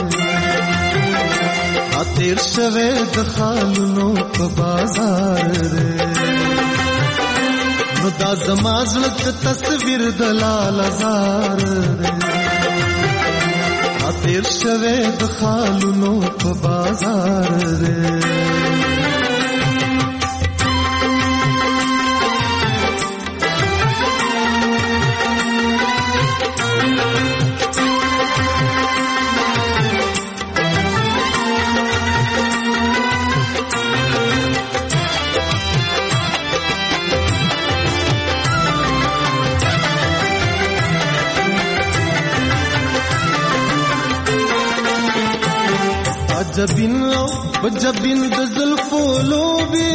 ا تیر شوه د خالونو په بازار نو دا زما زړه تصویر د لال زار ا تیر شوه د خالونو په بازار جبین جبین د زلفو لوبي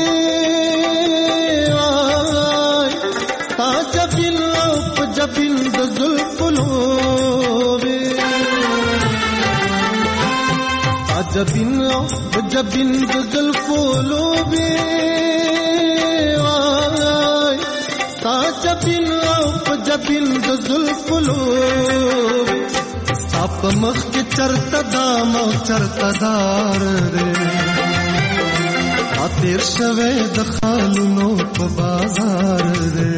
تا جبین جبین د زلفو لوبي تا جبین جبین د زلفو لوبي تا جبین جبین د زلفو لوبي اپ مخ کې چرتا دام او چرتا دار دې ا تیر شوه د خالونو په بازار دې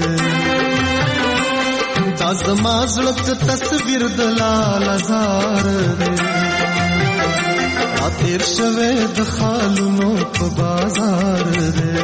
دا زما زړه تصویر د لال زار دې ا تیر شوه د خالونو په بازار دې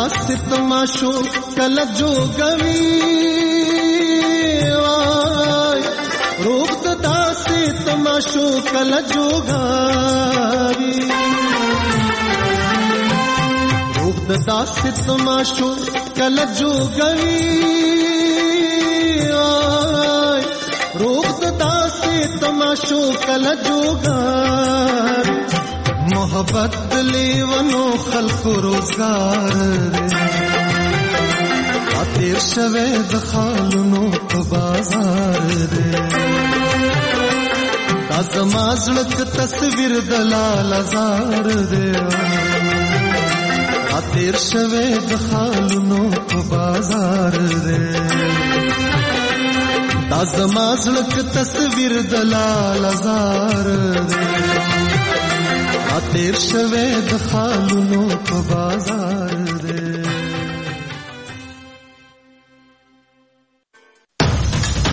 داسې تماشو کله جوګوي وای روح د داسې تماشو کله جوګوي روح د داسې تماشو کله جوګوي وای روح د داسې تماشو کله جوګوي محبت لیونو خلق روزگار دے تیر شوے د خالونو په بازار دے دا زما زړه تصویر د لال زار دے تیر شوے د خالونو په بازار دے دا زما زړه تصویر د لال زار دے تیر شوے د خالونو په بازار